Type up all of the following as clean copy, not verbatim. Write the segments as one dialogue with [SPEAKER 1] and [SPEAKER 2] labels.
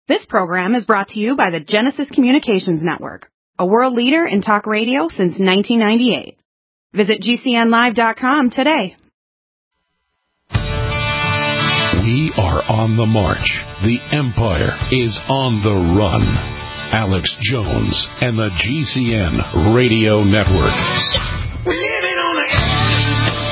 [SPEAKER 1] This program is brought to you by the Genesis Communications Network, a world leader in talk radio since 1998. Visit GCNlive.com today.
[SPEAKER 2] We are on the march. The Empire is on the run. Alex Jones and the GCN Radio Network.
[SPEAKER 3] Living on the edge.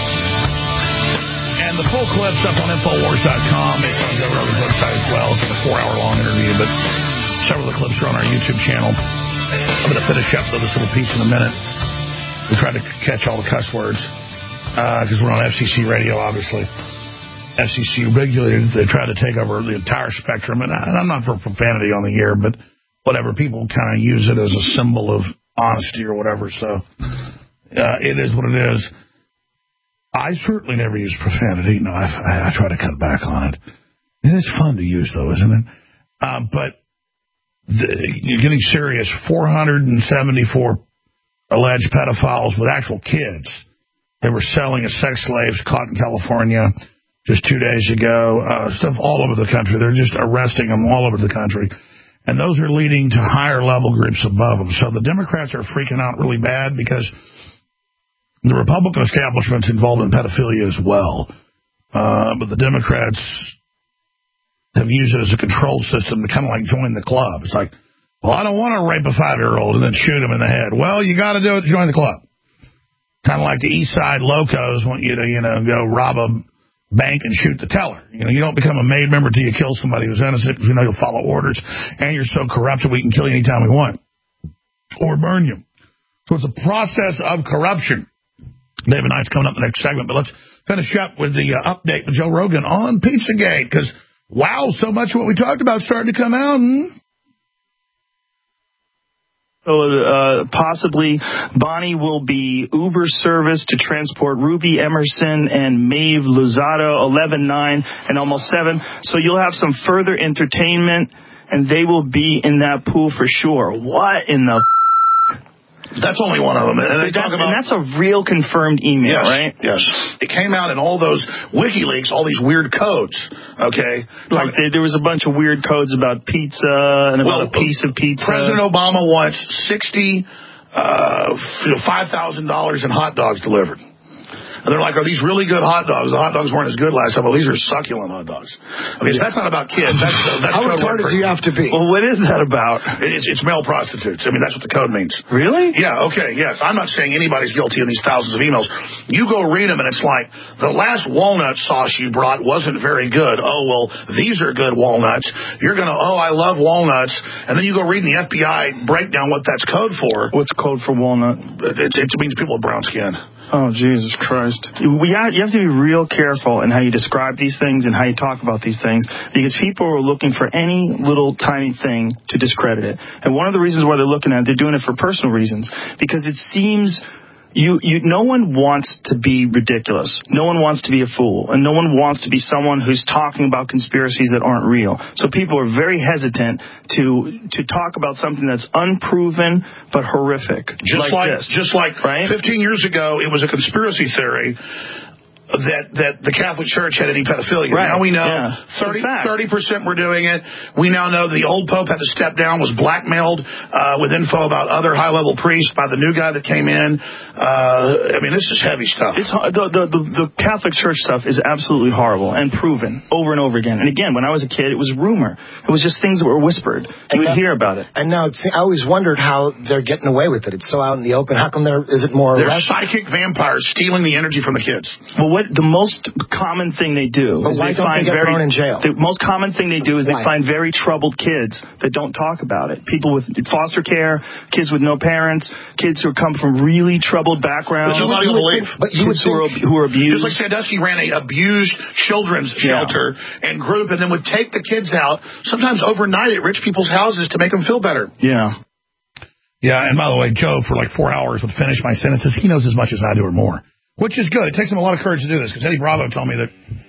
[SPEAKER 3] And the full clip's up on Infowars.com. It's on Joe Rogan's website as well. It's a 4-hour-long interview, but several of the clips are on our YouTube channel. I'm going to finish up this little piece in a minute. We tried to catch all the cuss words because we're on FCC radio, obviously. FCC regulated. They try to take over the entire spectrum. And I'm not for profanity on the air, but whatever. People kind of use it as a symbol of honesty or whatever. So it is what it is. I certainly never use profanity. No, I try to cut back on it. It's fun to use, though, isn't it? But you're getting serious. 474 alleged pedophiles with actual kids. They were selling as sex slaves caught in California just 2 days ago. Stuff all over the country. They're just arresting them all over the country. And those are leading to higher level groups above them. So the Democrats are freaking out really bad because the Republican establishment's involved in pedophilia as well. But the Democrats have used it as a control system to kind of like join the club. It's like, well, I don't want to rape a 5-year-old and then shoot him in the head. Well, you got to do it to join the club. Kind of like the East Side Locos want you to, go rob a bank and shoot the teller. You don't become a MAID member till you kill somebody who's innocent because you'll follow orders, and you're so corrupt that we can kill you anytime we want. Or burn you. So it's a process of corruption. David Knight's coming up in the next segment, but let's finish up with the update with Joe Rogan on Pizzagate, because, wow, so much of what we talked about is starting to come out.
[SPEAKER 4] Possibly Bonnie will be Uber service to transport Ruby Emerson and Maeve Luzado, 11-9 and almost 7. So you'll have some further entertainment, and they will be in that pool for sure. What in the...
[SPEAKER 3] That's only one of them. And
[SPEAKER 4] that's a real confirmed email,
[SPEAKER 3] yes,
[SPEAKER 4] right?
[SPEAKER 3] Yes. It came out in all those WikiLeaks, all these weird codes, okay?
[SPEAKER 4] Like there was a bunch of weird codes about pizza and about a piece of pizza.
[SPEAKER 3] President Obama wants $5,000 in hot dogs delivered. And they're like, are these really good hot dogs? The hot dogs weren't as good last time. Well, these are succulent hot dogs. Okay, so that's not about kids. That's
[SPEAKER 5] how retarded do you have to be?
[SPEAKER 4] Well, what is that about?
[SPEAKER 3] It's male prostitutes. I mean, that's what the code means.
[SPEAKER 4] Really?
[SPEAKER 3] Yeah, okay, yes. I'm not saying anybody's guilty in these thousands of emails. You go read them, and it's like, the last walnut sauce you brought wasn't very good. Oh, well, these are good walnuts. You're going to, I love walnuts. And then you go read in the FBI breakdown what that's code for.
[SPEAKER 4] What's code for walnut?
[SPEAKER 3] It means people with brown skin.
[SPEAKER 4] Oh, Jesus Christ. You have to be real careful in how you describe these things and how you talk about these things, because people are looking for any little tiny thing to discredit it. And one of the reasons why they're looking at it, they're doing it for personal reasons, because it seems... no one wants to be ridiculous. No one wants to be a fool. And no one wants to be someone who's talking about conspiracies that aren't real. So people are very hesitant to talk about something that's unproven but horrific.
[SPEAKER 3] Just like right? 15 years ago, it was a conspiracy theory that the Catholic Church had any pedophilia.
[SPEAKER 4] Right.
[SPEAKER 3] Now we know
[SPEAKER 4] 30%
[SPEAKER 3] were doing it. We now know the old Pope had to step down, was blackmailed with info about other high-level priests by the new guy that came in. I mean, this is heavy stuff.
[SPEAKER 4] It's the Catholic Church stuff is absolutely horrible and proven over and over again. And again, when I was a kid, it was rumor. It was just things that were whispered. You would hear about it.
[SPEAKER 5] And now I always wondered how they're getting away with it. It's so out in the open. How come is it more?
[SPEAKER 3] They're psychic vampires stealing the energy from the kids.
[SPEAKER 4] Well, the most common thing they do is
[SPEAKER 5] they get thrown in jail?
[SPEAKER 4] The most common thing they do is they find very troubled kids that don't talk about it. People with foster care, kids with no parents, kids who come from really troubled backgrounds.
[SPEAKER 3] But nobody will believe.
[SPEAKER 4] But kids who are abused.
[SPEAKER 3] Just like Sandusky ran a abused children's shelter and group, and then would take the kids out, sometimes overnight at rich people's houses to make them feel better.
[SPEAKER 4] Yeah.
[SPEAKER 3] Yeah, and by the way, Joe, for like 4 hours, would finish my sentences. He knows as much as I do or more. Which is good. It takes him a lot of courage to do this, because Eddie Bravo told me that,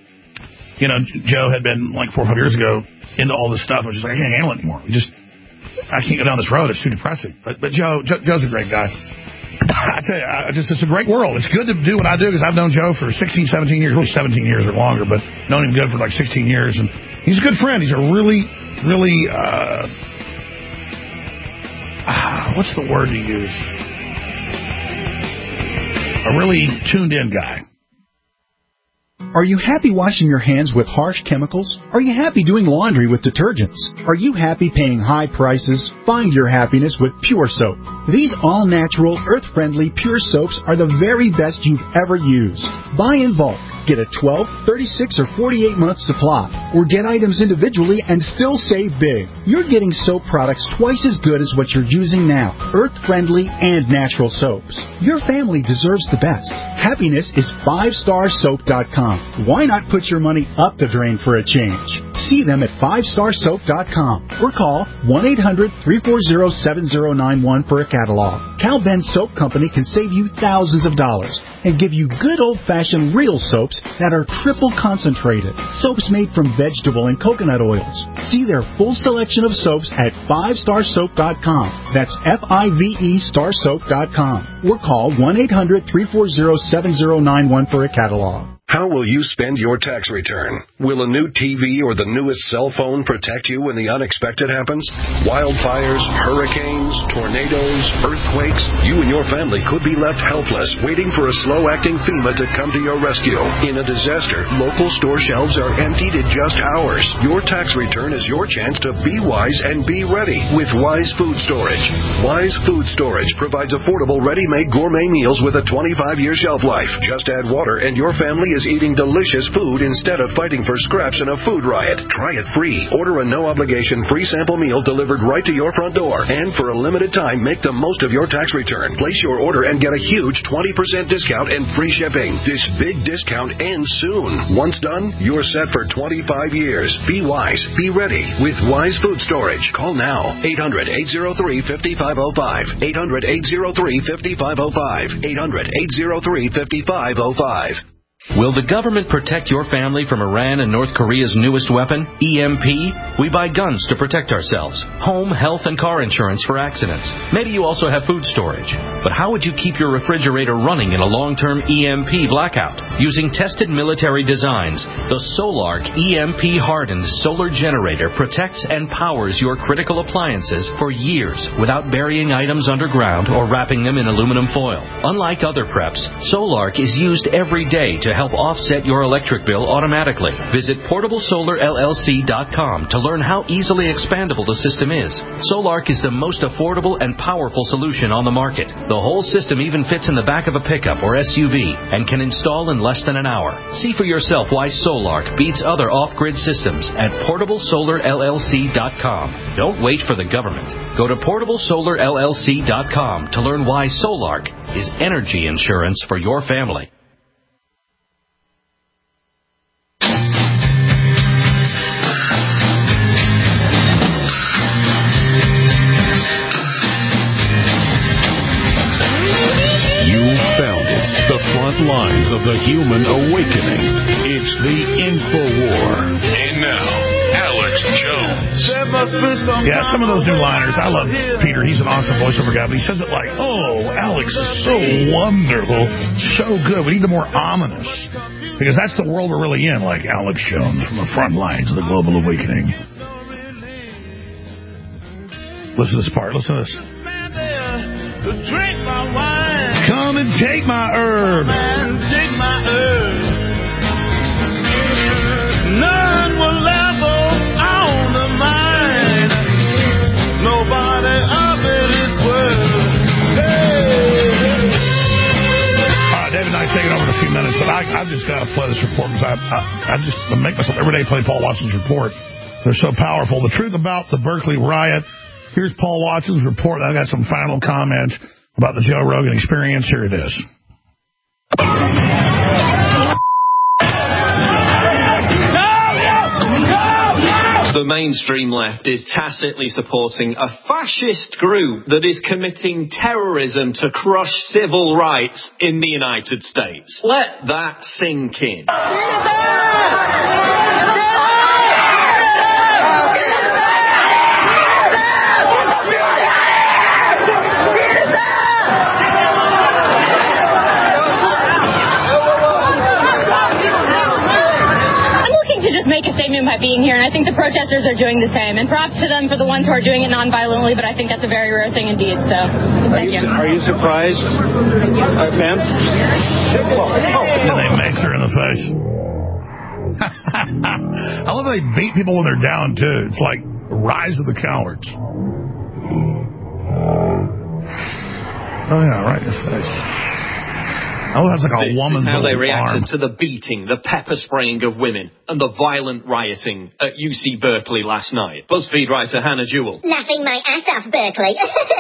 [SPEAKER 3] Joe had been, like 4 or 5 years ago, into all this stuff. I was just like, I can't handle it anymore. I can't go down this road. It's too depressing. But Joe's a great guy. I tell you, it's a great world. It's good to do what I do, because I've known Joe for 16, 17 years, really 17 years or longer, but known him good for like 16 years. And he's a good friend. He's a really really, what's the word to use? A really tuned-in guy.
[SPEAKER 6] Are you happy washing your hands with harsh chemicals? Are you happy doing laundry with detergents? Are you happy paying high prices? Find your happiness with Pure Soap. These all-natural, earth-friendly Pure Soaps are the very best you've ever used. Buy in bulk. Get a 12, 36, or 48-month supply. Or get items individually and still save big. You're getting soap products twice as good as what you're using now. Earth-friendly and natural soaps. Your family deserves the best. Happiness is 5starsoap.com. Why not put your money up the drain for a change? See them at 5starsoap.com or call 1-800-340-7091 for a catalog. Cal Ben Soap Company can save you thousands of dollars and give you good old-fashioned real soaps that are triple concentrated. Soaps made from vegetable and coconut oils. See their full selection of soaps at 5starsoap.com. That's F-I-V-E starsoap.com. Or call 1-800-340-7091 for a catalog.
[SPEAKER 2] How will you spend your tax return? Will a new TV or the newest cell phone protect you when the unexpected happens? Wildfires, hurricanes, tornadoes, earthquakes. You and your family could be left helpless, waiting for a slow-acting FEMA to come to your rescue. In a disaster, local store shelves are emptied in just hours. Your tax return is your chance to be wise and be ready with Wise Food Storage. Wise Food Storage provides affordable, ready-made gourmet meals with a 25-year shelf life. Just add water and your family is eating delicious food instead of fighting for scraps in a food riot. Try it free. Order a no-obligation free sample meal delivered right to your front door. And for a limited time, make the most of your tax return. Place your order and get a huge 20% discount and free shipping. This big discount ends soon. Once done, you're set for 25 years. Be wise. Be ready with Wise Food Storage. Call now. 800-803-5505. 800-803-5505. 800-803-5505.
[SPEAKER 7] Will the government protect your family from Iran and North Korea's newest weapon, EMP? We buy guns to protect ourselves, home, health, and car insurance for accidents. Maybe you also have food storage. But how would you keep your refrigerator running in a long-term EMP blackout? Using tested military designs, the Solark EMP-hardened solar generator protects and powers your critical appliances for years without burying items underground or wrapping them in aluminum foil. Unlike other preps, Solark is used every day to help offset your electric bill automatically. Visit PortableSolarLLC.com to learn how easily expandable the system is. Solark is the most affordable and powerful solution on the market. The whole system even fits in the back of a pickup or SUV and can install in less than an hour. See for yourself why Solark beats other off-grid systems at PortableSolarLLC.com. Don't wait for the government. Go to PortableSolarLLC.com to learn why Solark is energy insurance for your family.
[SPEAKER 2] Lines of the human awakening. It's the InfoWar. And now, Alex Jones.
[SPEAKER 3] Yeah, some of those new liners. I love Peter. He's an awesome voiceover guy, but he says it like, oh, Alex is so wonderful, so good. We need the more ominous, because that's the world we're really in, like Alex Jones from the front lines of the global awakening. Listen to this part. Listen to this.
[SPEAKER 8] Drink my wine.
[SPEAKER 3] Come and take my herb.
[SPEAKER 8] Take my herb. None will level on the mine. Nobody up in this world. Hey.
[SPEAKER 3] All right, David and I taking over in a few minutes, but I've just got to play this report because I just make myself every day play Paul Watson's report. They're so powerful. The truth about the Berkeley riot. Here's Paul Watson's report. I got some final comments about the Joe Rogan Experience. Here it is.
[SPEAKER 9] The mainstream left is tacitly supporting a fascist group that is committing terrorism to crush civil rights in the United States. Let that sink in.
[SPEAKER 10] Make a statement by being here, and I think the protesters are doing the same. And props to them for the ones who are doing it non-violently, but I think that's a very rare thing indeed. So, thank you.
[SPEAKER 11] Are you surprised, ma'am?
[SPEAKER 3] And they make her in the face. I love how they beat people when they're down, too. It's like Rise of the Cowards. Oh, yeah, right in your face. Oh, that's like a woman's
[SPEAKER 9] This is how they
[SPEAKER 3] arm.
[SPEAKER 9] reacted to the beating, the pepper spraying of women, and the violent rioting at UC Berkeley last night. BuzzFeed writer Hannah Jewell.
[SPEAKER 12] Laughing my ass off, Berkeley.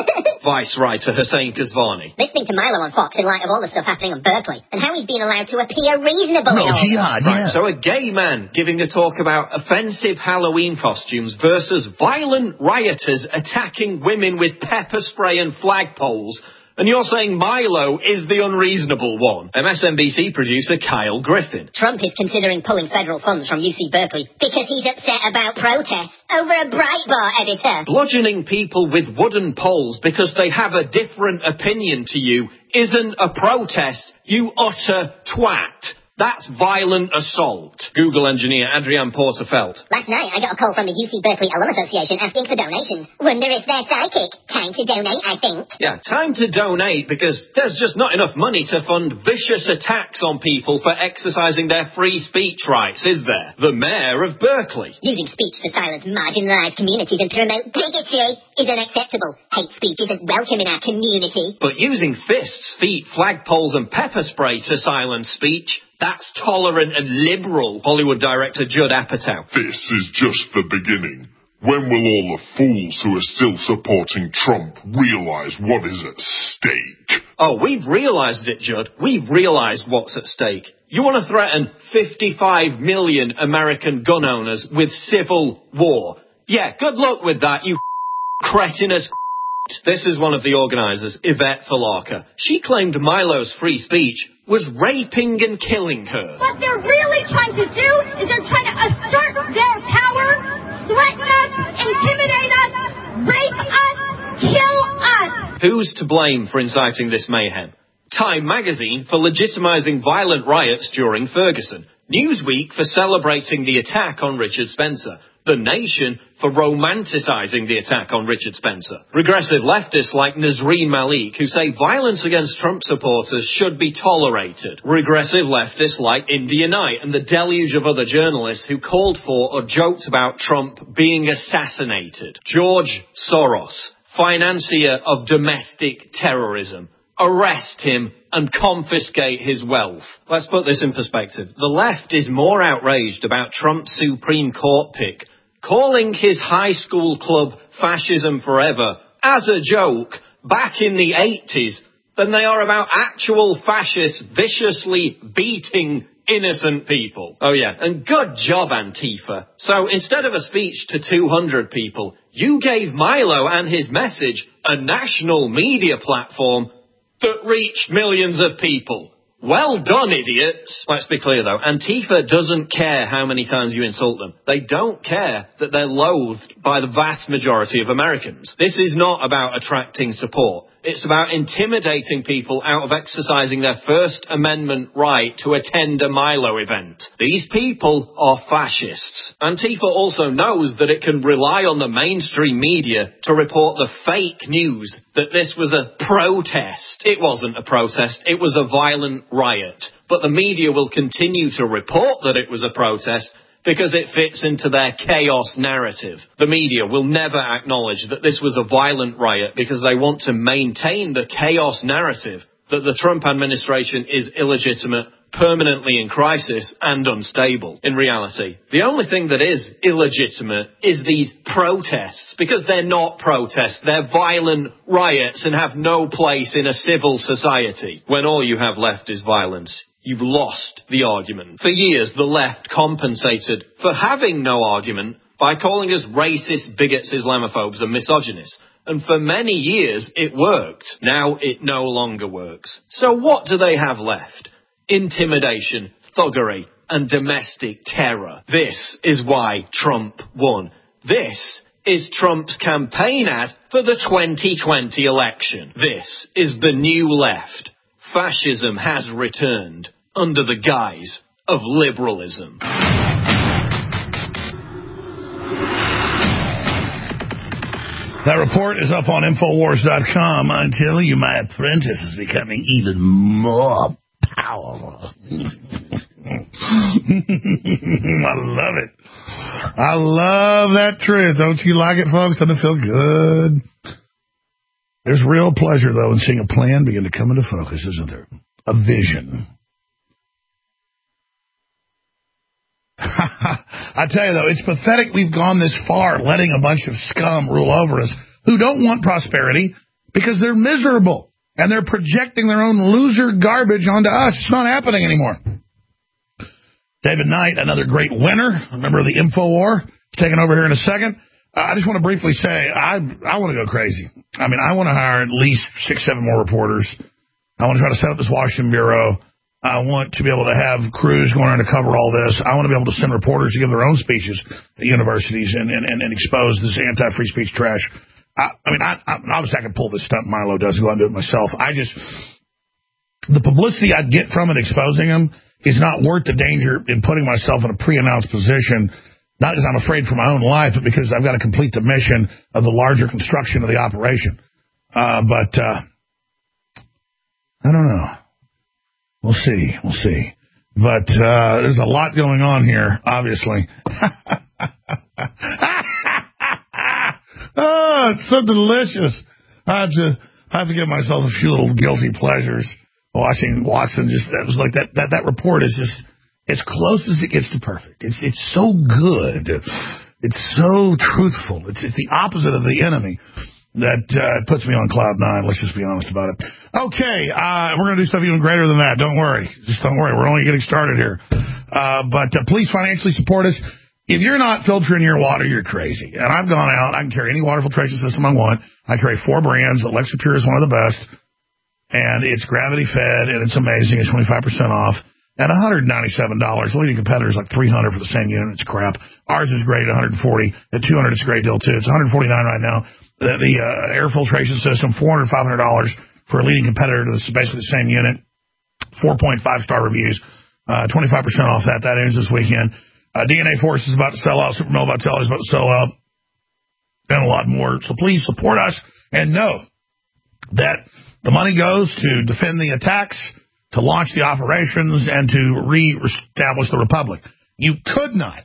[SPEAKER 9] Vice writer Hussein Kazvani.
[SPEAKER 12] Listening to Milo on Fox in light of all the stuff happening in Berkeley, and how he's been allowed to appear reasonable.
[SPEAKER 9] Right, so a gay man giving a talk about offensive Halloween costumes versus violent rioters attacking women with pepper spray and flagpoles. And you're saying Milo is the unreasonable one. MSNBC producer Kyle Griffin.
[SPEAKER 12] Trump is considering pulling federal funds from UC Berkeley because he's upset about protests over a Breitbart editor.
[SPEAKER 9] Bludgeoning people with wooden poles because they have a different opinion to you isn't a protest, you utter twat. That's violent assault. Google engineer Adrienne Porterfeld.
[SPEAKER 12] Last night I got a call from the UC Berkeley Alum Association asking for donations. Wonder if they're psychic. Time to donate, I think.
[SPEAKER 9] Yeah, time to donate because there's just not enough money to fund vicious attacks on people for exercising their free speech rights, is there? The mayor of Berkeley.
[SPEAKER 12] Using speech to silence marginalized communities and promote bigotry is unacceptable. Hate speech isn't welcome in our community.
[SPEAKER 9] But using fists, feet, flagpoles and pepper spray to silence speech, that's tolerant and liberal, Hollywood director Judd Apatow.
[SPEAKER 13] This is just the beginning. When will all the fools who are still supporting Trump realize what is at stake?
[SPEAKER 9] Oh, we've realized it, Judd. We've realized what's at stake. You want to threaten 55 million American gun owners with civil war. Yeah, good luck with that, you cretinous. This is one of the organizers, Yvette Falarka. She claimed Milo's free speech was raping and killing her.
[SPEAKER 14] What they're really trying to do is they're trying to assert their power, threaten us, intimidate us, rape us, kill us.
[SPEAKER 9] Who's to blame for inciting this mayhem? Time magazine for legitimizing violent riots during Ferguson. Newsweek for celebrating the attack on Richard Spencer. The Nation for romanticizing the attack on Richard Spencer. Regressive leftists like Nazreen Malik who say violence against Trump supporters should be tolerated. Regressive leftists like India Knight and the deluge of other journalists who called for or joked about Trump being assassinated. George Soros, financier of domestic terrorism. Arrest him and confiscate his wealth. Let's put this in perspective. The left is more outraged about Trump's Supreme Court pick, calling his high school club Fascism Forever as a joke back in the 80s than they are about actual fascists viciously beating innocent people. Oh yeah, and good job, Antifa. So instead of a speech to 200 people, you gave Milo and his message a national media platform that reached millions of people. Well done, idiots. Let's be clear, though. Antifa doesn't care how many times you insult them. They don't care that they're loathed by the vast majority of Americans. This is not about attracting support. It's about intimidating people out of exercising their First Amendment right to attend a Milo event. These people are fascists. Antifa also knows that it can rely on the mainstream media to report the fake news that this was a protest. It wasn't a protest. It was a violent riot. But the media will continue to report that it was a protest because it fits into their chaos narrative. The media will never acknowledge that this was a violent riot because they want to maintain the chaos narrative that the Trump administration is illegitimate, permanently in crisis, and unstable. In reality, the only thing that is illegitimate is these protests, because they're not protests, they're violent riots and have no place in a civil society. When all you have left is violence, you've lost the argument. For years, the left compensated for having no argument by calling us racist, bigots, Islamophobes and misogynists. And for many years, it worked. Now it no longer works. So what do they have left? Intimidation, thuggery, and domestic terror. This is why Trump won. This is Trump's campaign ad for the 2020 election. This is the new left. Fascism has returned under the guise of liberalism.
[SPEAKER 3] That report is up on Infowars.com. I tell you, my apprentice is becoming even more powerful. I love it. I love that truth. Don't you like it, folks? Doesn't it feel good? There's real pleasure, though, in seeing a plan begin to come into focus, isn't there? A vision. I tell you, though, it's pathetic we've gone this far, letting a bunch of scum rule over us who don't want prosperity because they're miserable, and they're projecting their own loser garbage onto us. It's not happening anymore. David Knight, another great winner, a member of the InfoWar, taking over here in a second. I just want to briefly say, I want to go crazy. I mean, I want to hire at least 6-7 more reporters. I want to try to set up this Washington bureau. I want to be able to have crews going around to cover all this. I want to be able to send reporters to give their own speeches at universities and expose this anti-free speech trash. Obviously I could pull this stunt Milo does and go out and do it myself. The publicity I'd get from it exposing him is not worth the danger in putting myself in a pre-announced position, not because I'm afraid for my own life, but because I've got to complete the mission of the larger construction of the operation. But I don't know. We'll see. But there's a lot going on here, obviously. Oh, it's so delicious. I have to give myself a few little guilty pleasures. Watching Watson, that was like that report is just as close as it gets to perfect. It's so good. It's so truthful. It's the opposite of the enemy. That puts me on cloud 9. Let's just be honest about it. Okay, we're going to do stuff even greater than that. Don't worry. Just don't worry. We're only getting started here. But please financially support us. If you're not filtering your water, you're crazy. And I've gone out. I can carry any water filtration system I want. I carry 4 brands. Lexapure is one of the best. And it's gravity-fed, and it's amazing. It's 25% off. At $197. The leading competitor is like $300 for the same unit. It's crap. Ours is great at $140. At $200, it's a great deal, too. It's $149 right now. The air filtration system, $400, $500 for a leading competitor that's basically the same unit. 4.5-star reviews. 25% off that. That ends this weekend. DNA Force is about to sell out. Super Nova Tele is about to sell out. And a lot more. So please support us and know that the money goes to defend the attacks, to launch the operations, and to re-establish the Republic. You could not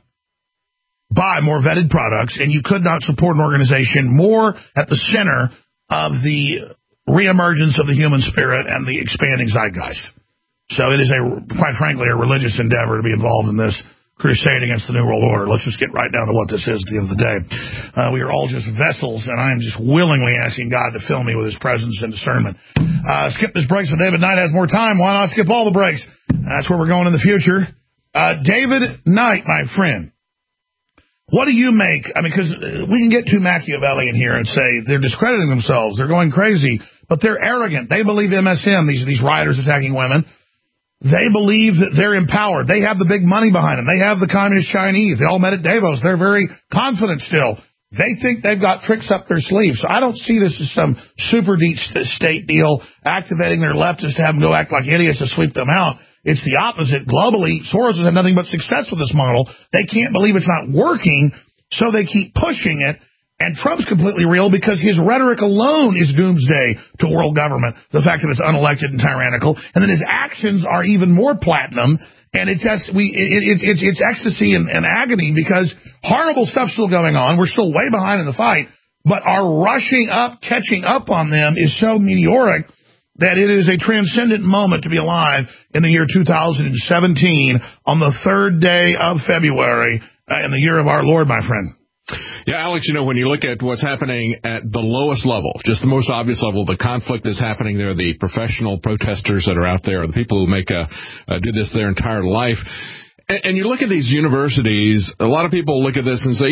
[SPEAKER 3] buy more vetted products, and you could not support an organization more at the center of the reemergence of the human spirit and the expanding zeitgeist. So it is, quite frankly, a religious endeavor to be involved in this crusade against the New World Order. Let's just get right down to what this is at the end of the day. We are all just vessels, and I am just willingly asking God to fill me with his presence and discernment. Skip this break so David Knight has more time. Why not skip all the breaks? That's where we're going in the future. David Knight, my friend. What do you make? I mean, because we can get too Machiavellian here and say they're discrediting themselves. They're going crazy. But they're arrogant. They believe MSM, these rioters attacking women. They believe that they're empowered. They have the big money behind them. They have the communist Chinese. They all met at Davos. They're very confident still. They think they've got tricks up their sleeves. So I don't see this as some super deep state deal, activating their leftists to have them go act like idiots to sweep them out. It's the opposite. Globally, Soros has had nothing but success with this model. They can't believe it's not working, so they keep pushing it. And Trump's completely real because his rhetoric alone is doomsday to world government, the fact that it's unelected and tyrannical, and then his actions are even more platinum, and it's ecstasy and agony because horrible stuff's still going on. We're still way behind in the fight, but our rushing up, catching up on them is so meteoric that it is a transcendent moment to be alive in the year 2017 on the 3rd day of February in the year of our Lord, my friend.
[SPEAKER 15] Yeah, Alex, when you look at what's happening at the lowest level, just the most obvious level, the conflict that's happening there, the professional protesters that are out there, the people who do this their entire life, and you look at these universities, a lot of people look at this and say,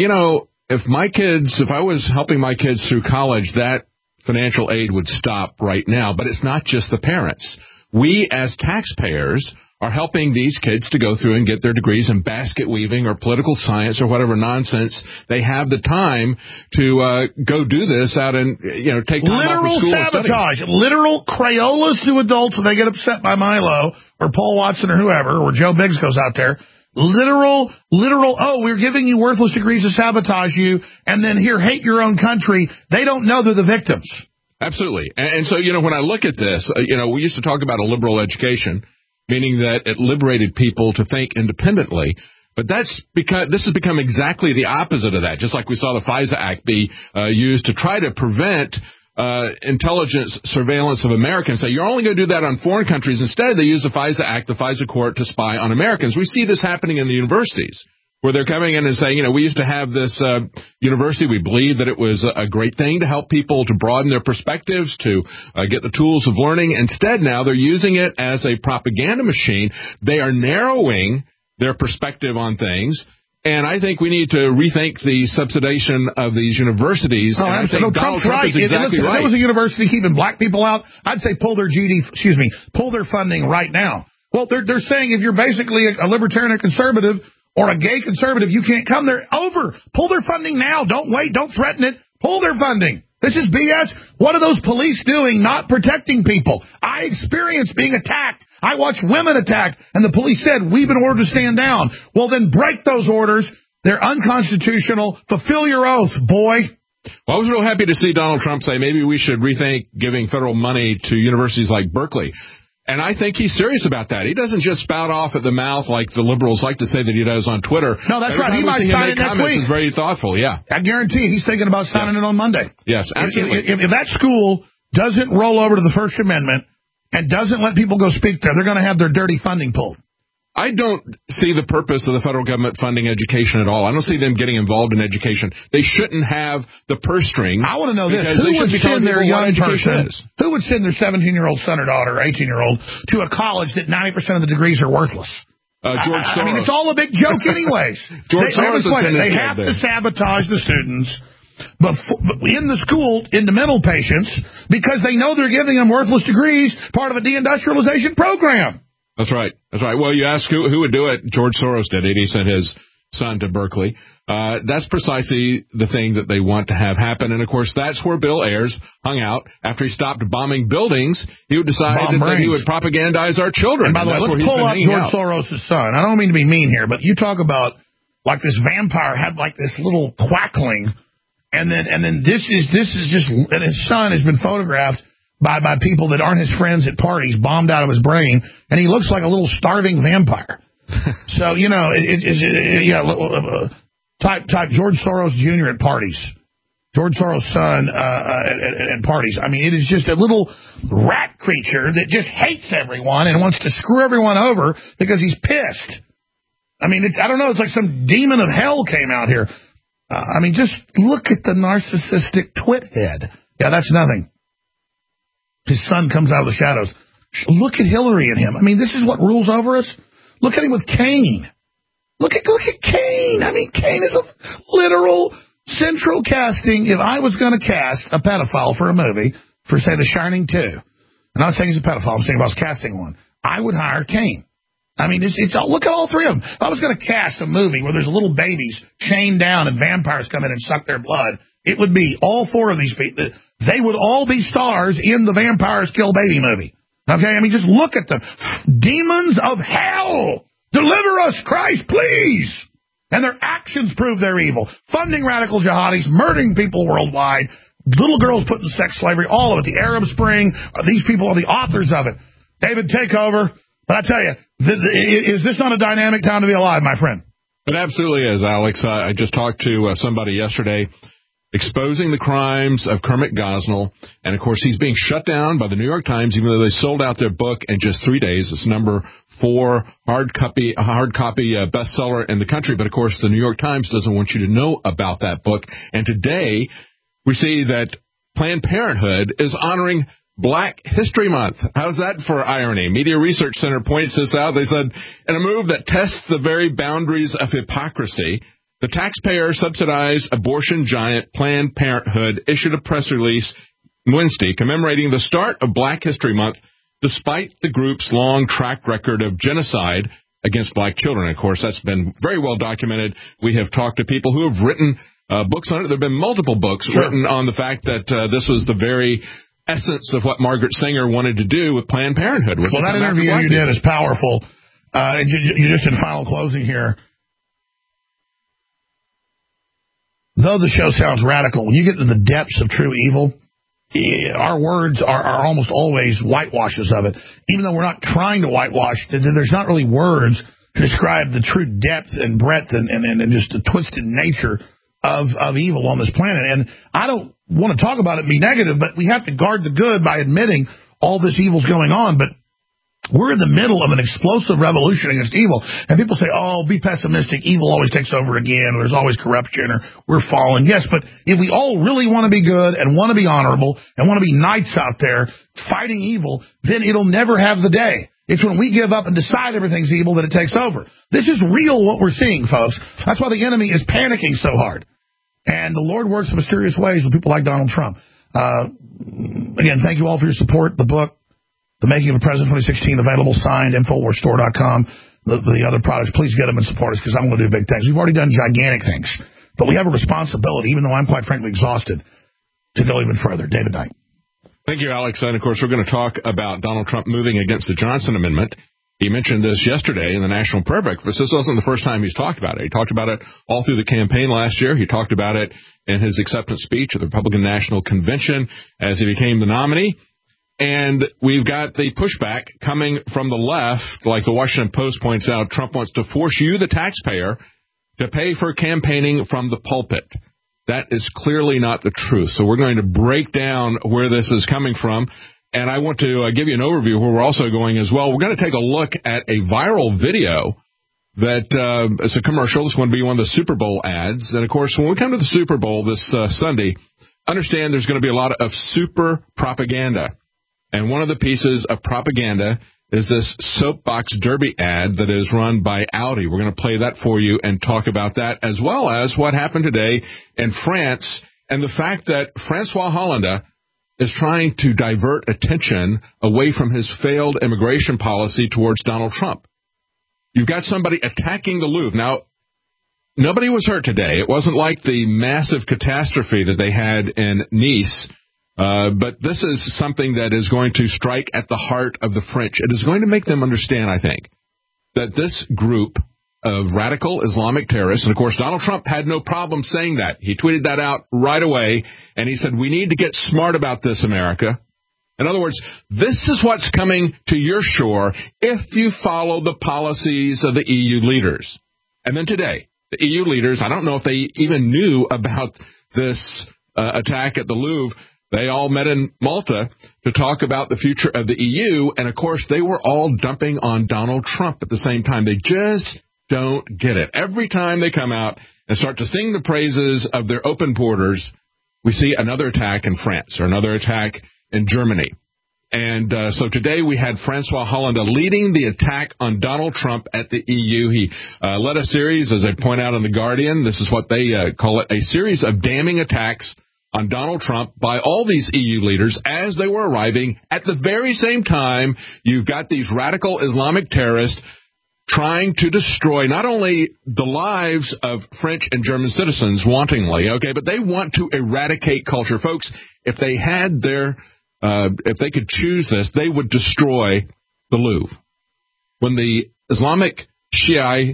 [SPEAKER 15] if I was helping my kids through college, that financial aid would stop right now. But it's not just the parents. We, as taxpayers, are helping these kids to go through and get their degrees in basket weaving or political science or whatever nonsense. They have the time to go do this out and, take time off of school and study.
[SPEAKER 3] Literal sabotage. Literal Crayolas to adults when they get upset by Milo or Paul Watson or whoever, or Joe Biggs goes out there. Literal, oh, we're giving you worthless degrees to sabotage you, and then here, hate your own country. They don't know they're the victims.
[SPEAKER 15] Absolutely. And so, when I look at this, we used to talk about a liberal education, meaning that it liberated people to think independently. But that's because this has become exactly the opposite of that, just like we saw the FISA Act be used to try to prevent intelligence surveillance of Americans. So you're only going to do that on foreign countries. Instead, they use the FISA Act, the FISA court, to spy on Americans. We see this happening in the universities, where they're coming in and saying, we used to have this university. We believe that it was a great thing to help people to broaden their perspectives, to get the tools of learning. Instead, now they're using it as a propaganda machine. They are narrowing their perspective on things. And I think we need to rethink the subsidization of these universities.
[SPEAKER 3] Oh,
[SPEAKER 15] and I think Donald Trump is exactly right.
[SPEAKER 3] If there was a university keeping black people out, I'd say pull their funding right now. Well, they're saying if you're basically a libertarian or conservative or a gay conservative, you can't come there. Pull their funding now. Don't wait. Don't threaten it. Pull their funding. This is BS. What are those police doing? Not protecting people. I experienced being attacked. I watched women attacked, and the police said, we've been ordered to stand down. Well, then break those orders. They're unconstitutional. Fulfill your oath, boy.
[SPEAKER 15] Well, I was real happy to see Donald Trump say maybe we should rethink giving federal money to universities like Berkeley. And I think he's serious about that. He doesn't just spout off at the mouth like the liberals like to say that he does on Twitter.
[SPEAKER 3] No, that's right. He might sign it next week.
[SPEAKER 15] Is very thoughtful, yeah.
[SPEAKER 3] I guarantee he's thinking about signing it on Monday.
[SPEAKER 15] Yes, absolutely.
[SPEAKER 3] If that school doesn't roll over to the First Amendment and doesn't let people go speak there, they're going to have their dirty funding pulled.
[SPEAKER 15] I don't see the purpose of the federal government funding education at all. I don't see them getting involved in education. They shouldn't have the purse strings.
[SPEAKER 3] I want to know this. Who would send their young person, who would send their 17-year-old son or daughter or 18-year-old to a college that 90% of the degrees are worthless?
[SPEAKER 15] George Soros.
[SPEAKER 3] I mean, it's all a big joke anyways.
[SPEAKER 15] George Soros
[SPEAKER 3] they have to sabotage the students in the school into mental patients because they know they're giving them worthless degrees, part of a deindustrialization program.
[SPEAKER 15] That's right. That's right. Well, you ask who would do it. George Soros did it. He sent his son to Berkeley. That's precisely the thing that they want to have happen. And, of course, that's where Bill Ayers hung out. After he stopped bombing buildings, he would decide that he would propagandize our children.
[SPEAKER 3] And by the way, let's pull up George Soros' son. I don't mean to be mean here, but you talk about like this vampire had like this little quackling. And then this is just, and his son has been photographed by people that aren't his friends at parties, bombed out of his brain, and he looks like a little starving vampire. So, type George Soros Jr. at parties. George Soros' son at parties. I mean, it is just a little rat creature that just hates everyone and wants to screw everyone over because he's pissed. I mean, I don't know, it's like some demon of hell came out here. I mean, just look at the narcissistic twit head. Yeah, that's nothing. His son comes out of the shadows. Look at Hillary and him. I mean, this is what rules over us. Look at him with Cain. Look at Cain. I mean, Cain is a literal central casting. If I was going to cast a pedophile for a movie, for, say, The Shining 2, and I'm not saying he's a pedophile, I'm saying if I was casting one, I would hire Cain. I mean, look at all three of them. If I was going to cast a movie where there's little babies chained down and vampires come in and suck their blood, it would be all four of these people. They would all be stars in the Vampires Kill Baby movie. Okay? I mean, just look at them. Demons of hell! Deliver us, Christ, please! And their actions prove they're evil. Funding radical jihadis, murdering people worldwide, little girls put in sex slavery, all of it. The Arab Spring, these people are the authors of it. David, take over. But I tell you, is this not a dynamic time to be alive, my friend?
[SPEAKER 15] It absolutely is, Alex. I just talked to somebody yesterday exposing the crimes of Kermit Gosnell. And, of course, he's being shut down by the New York Times, even though they sold out their book in just 3 days. It's number 4 hard copy bestseller in the country. But, of course, the New York Times doesn't want you to know about that book. And today we see that Planned Parenthood is honoring Black History Month. How's that for irony? Media Research Center points this out. They said, in a move that tests the very boundaries of hypocrisy, the taxpayer-subsidized abortion giant Planned Parenthood issued a press release Wednesday commemorating the start of Black History Month despite the group's long track record of genocide against black children. Of course, that's been very well documented. We have talked to people who have written books on it. There have been multiple books written on the fact that this was the very essence of what Margaret Sanger wanted to do with Planned Parenthood.
[SPEAKER 3] Well, that interview you did is powerful. Just in final closing here. Though the show sounds radical, when you get to the depths of true evil, our words are almost always whitewashes of it. Even though we're not trying to whitewash, there's not really words to describe the true depth and breadth and just the twisted nature of evil on this planet. And I don't want to talk about it and be negative, but we have to guard the good by admitting all this evil's going on. But we're in the middle of an explosive revolution against evil. And people say, oh, be pessimistic. Evil always takes over again. Or there's always corruption. Or we're falling. Yes, but if we all really want to be good and want to be honorable and want to be knights out there fighting evil, then it'll never have the day. It's when we give up and decide everything's evil that it takes over. This is real what we're seeing, folks. That's why the enemy is panicking so hard. And the Lord works in mysterious ways with people like Donald Trump. Again, thank you all for your support. The book, The Making of a President 2016, available, signed, InfoWarsStore.com. The other products, please get them and support us because I'm going to do big things. We've already done gigantic things. But we have a responsibility, even though I'm quite frankly exhausted, to go even further. David Knight.
[SPEAKER 15] Thank you, Alex. And, of course, we're going to talk about Donald Trump moving against the Johnson Amendment. He mentioned this yesterday in the National Prayer Breakfast. This wasn't the first time he's talked about it. He talked about it all through the campaign last year. He talked about it in his acceptance speech at the Republican National Convention as he became the nominee. And we've got the pushback coming from the left. Like the Washington Post points out, Trump wants to force you, the taxpayer, to pay for campaigning from the pulpit. That is clearly not the truth. So we're going to break down where this is coming from. And I want to give you an overview where we're also going as well. We're going to take a look at a viral video that is a commercial. It's going to be one of the Super Bowl ads. And, of course, when we come to the Super Bowl this Sunday, understand there's going to be a lot of super propaganda. And one of the pieces of propaganda is this soapbox derby ad that is run by Audi. We're going to play that for you and talk about that, as well as what happened today in France and the fact that Francois Hollande is trying to divert attention away from his failed immigration policy towards Donald Trump. You've got somebody attacking the Louvre. Now, nobody was hurt today. It wasn't like the massive catastrophe that they had in Nice. But this is something that is going to strike at the heart of the French. It is going to make them understand, I think, that this group of radical Islamic terrorists, and of course Donald Trump had no problem saying that. He tweeted that out right away, and he said, we need to get smart about this, America. In other words, this is what's coming to your shore if you follow the policies of the EU leaders. And then today, the EU leaders, I don't know if they even knew about this attack at the Louvre. They all met in Malta to talk about the future of the EU, and, of course, they were all dumping on Donald Trump at the same time. They just don't get it. Every time they come out and start to sing the praises of their open borders, we see another attack in France or another attack in Germany. And so today we had Francois Hollande leading the attack on Donald Trump at the EU. He led a series, as I point out in The Guardian, this is what they call it, a series of damning attacks on Donald Trump by all these EU leaders as they were arriving. At the very same time, you've got these radical Islamic terrorists trying to destroy not only the lives of French and German citizens wantonly, okay, but they want to eradicate culture. Folks, if they had if they could choose this, they would destroy the Louvre. When the Islamic Shia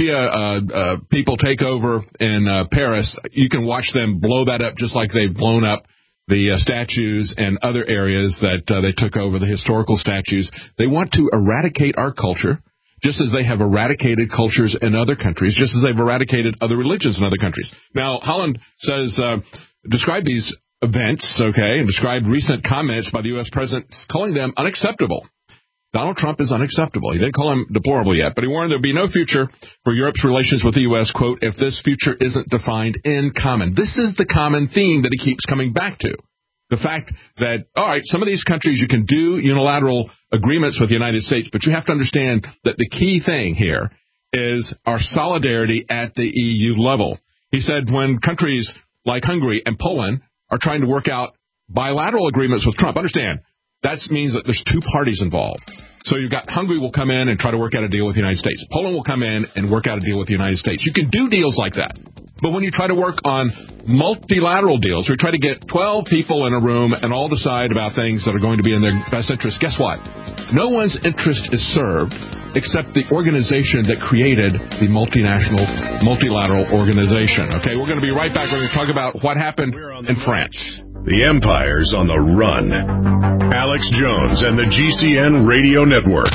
[SPEAKER 15] people take over in Paris, you can watch them blow that up just like they've blown up the statues and other areas that they took over, the historical statues. They want to eradicate our culture, just as they have eradicated cultures in other countries, just as they've eradicated other religions in other countries. Now, Holland says, describe these events, okay, and described recent comments by the U.S. president calling them unacceptable. Donald Trump is unacceptable. He didn't call him deplorable yet, but he warned there would be no future for Europe's relations with the U.S., quote, if this future isn't defined in common. This is the common theme that he keeps coming back to. The fact that, all right, some of these countries you can do unilateral agreements with the United States, but you have to understand that the key thing here is our solidarity at the EU level. He said when countries like Hungary and Poland are trying to work out bilateral agreements with Trump, understand, that means that there's two parties involved. So you've got Hungary will come in and try to work out a deal with the United States. Poland will come in and work out a deal with the United States. You can do deals like that. But when you try to work on multilateral deals, or you try to get 12 people in a room and all decide about things that are going to be in their best interest, guess what? No one's interest is served except the organization that created the multilateral organization. Okay, we're going to be right back. We're going to talk about what happened in France.
[SPEAKER 2] The empire's on the run. Alex Jones and the GCN Radio Network.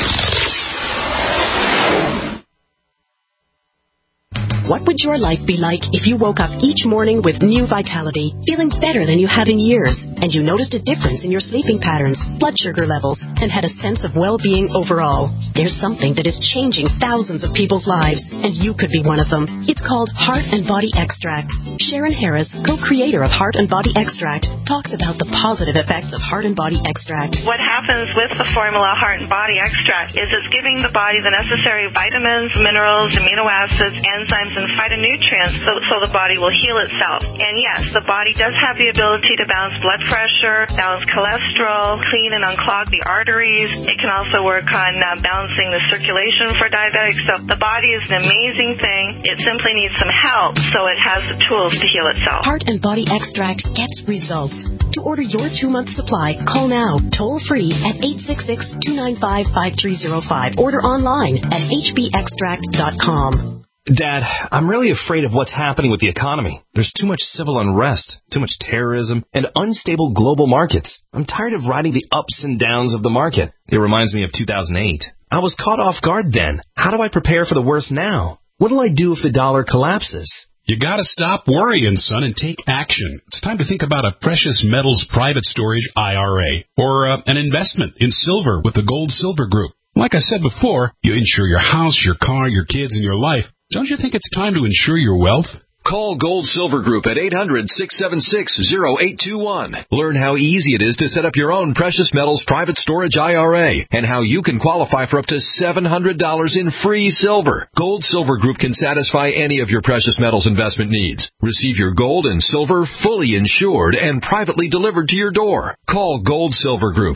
[SPEAKER 16] What would your life be like if you woke up each morning with new vitality, feeling better than you have in years, and you noticed a difference in your sleeping patterns, blood sugar levels, and had a sense of well-being overall? There's something that is changing thousands of people's lives, and you could be one of them. It's called Heart and Body Extract. Sharon Harris, co-creator of Heart and Body Extract, talks about the positive effects of Heart and Body Extract.
[SPEAKER 17] What happens with the formula Heart and Body Extract is it's giving the body the necessary vitamins, minerals, amino acids, enzymes, and phytonutrients so the body will heal itself. And yes, the body does have the ability to balance blood pressure, balance cholesterol, clean and unclog the arteries. It can also work on balancing the circulation for diabetics. So the body is an amazing thing. It simply needs some help so it has the tools to heal itself.
[SPEAKER 16] Heart and Body Extract gets results. To order your 2-month supply, call now, toll-free at 866-295-5305. Order online at hbextract.com.
[SPEAKER 18] Dad, I'm really afraid of what's happening with the economy. There's too much civil unrest, too much terrorism, and unstable global markets. I'm tired of riding the ups and downs of the market. It reminds me of 2008. I was caught off guard then. How do I prepare for the worst now? What'll I do if the dollar collapses?
[SPEAKER 19] You gotta stop worrying, son, and take action. It's time to think about a precious metals private storage IRA or an investment in silver with the Gold Silver Group. Like I said before, you insure your house, your car, your kids, and your life. Don't you think it's time to insure your wealth?
[SPEAKER 20] Call Gold Silver Group at 800-676-0821. Learn how easy it is to set up your own precious metals private storage IRA and how you can qualify for up to $700 in free silver. Gold Silver Group can satisfy any of your precious metals investment needs. Receive your gold and silver fully insured and privately delivered to your door. Call Gold Silver Group,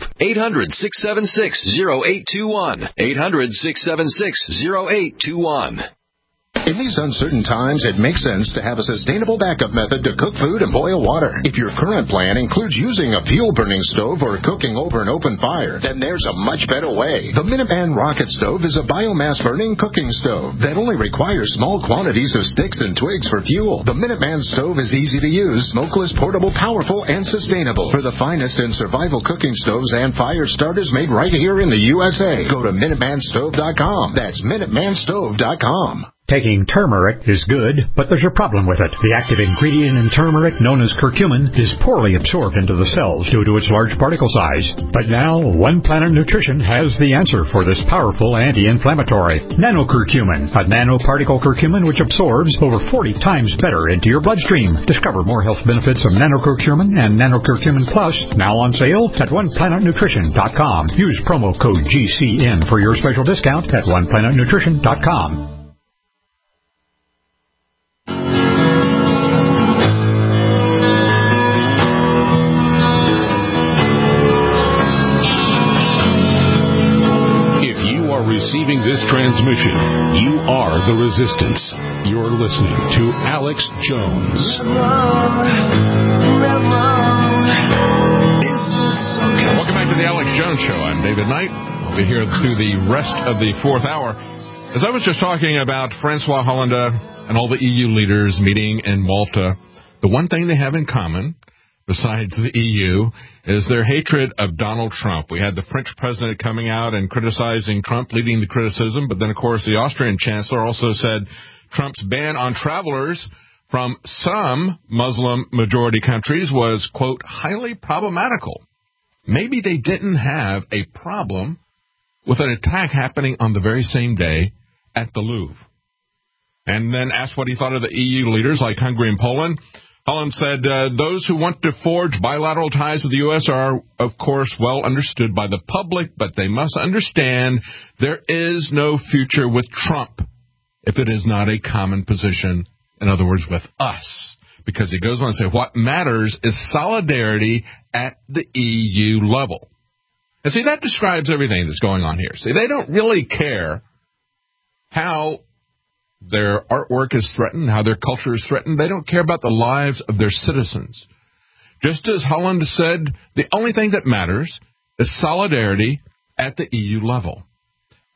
[SPEAKER 20] 800-676-0821. 800-676-0821.
[SPEAKER 21] In these uncertain times, it makes sense to have a sustainable backup method to cook food and boil water. If your current plan includes using a fuel-burning stove or cooking over an open fire, then there's a much better way. The Minuteman Rocket Stove is a biomass-burning cooking stove that only requires small quantities of sticks and twigs for fuel. The Minuteman Stove is easy to use, smokeless, portable, powerful, and sustainable. For the finest in survival cooking stoves and fire starters made right here in the USA, go to MinutemanStove.com. That's MinutemanStove.com.
[SPEAKER 22] Taking turmeric is good, but there's a problem with it. The active ingredient in turmeric, known as curcumin, is poorly absorbed into the cells due to its large particle size. But now, One Planet Nutrition has the answer for this powerful anti-inflammatory. Nanocurcumin, a nanoparticle curcumin which absorbs over 40 times better into your bloodstream. Discover more health benefits of nanocurcumin and nanocurcumin plus, now on sale at OnePlanetNutrition.com. Use promo code GCN for your special discount at OnePlanetNutrition.com.
[SPEAKER 19] Receiving this transmission, you are the resistance. You're listening to Alex Jones.
[SPEAKER 15] Welcome back to the Alex Jones Show. I'm David Knight. I'll be here through the rest of the fourth hour. As I was just talking about Francois Hollande and all the EU leaders meeting in Malta, the one thing they have in common, besides the EU, is their hatred of Donald Trump. We had the French president coming out and criticizing Trump, leading the criticism, but then, of course, the Austrian chancellor also said Trump's ban on travelers from some Muslim-majority countries was, quote, highly problematical. Maybe they didn't have a problem with an attack happening on the very same day at the Louvre. And then asked what he thought of the EU leaders like Hungary and Poland. Holland said, those who want to forge bilateral ties with the U.S. are, of course, well understood by the public, but they must understand there is no future with Trump if it is not a common position, in other words, with us. Because he goes on to say, what matters is solidarity at the EU level. And see, that describes everything that's going on here. See, they don't really care how their artwork is threatened, how their culture is threatened. They don't care about the lives of their citizens. Just as Holland said, the only thing that matters is solidarity at the EU level.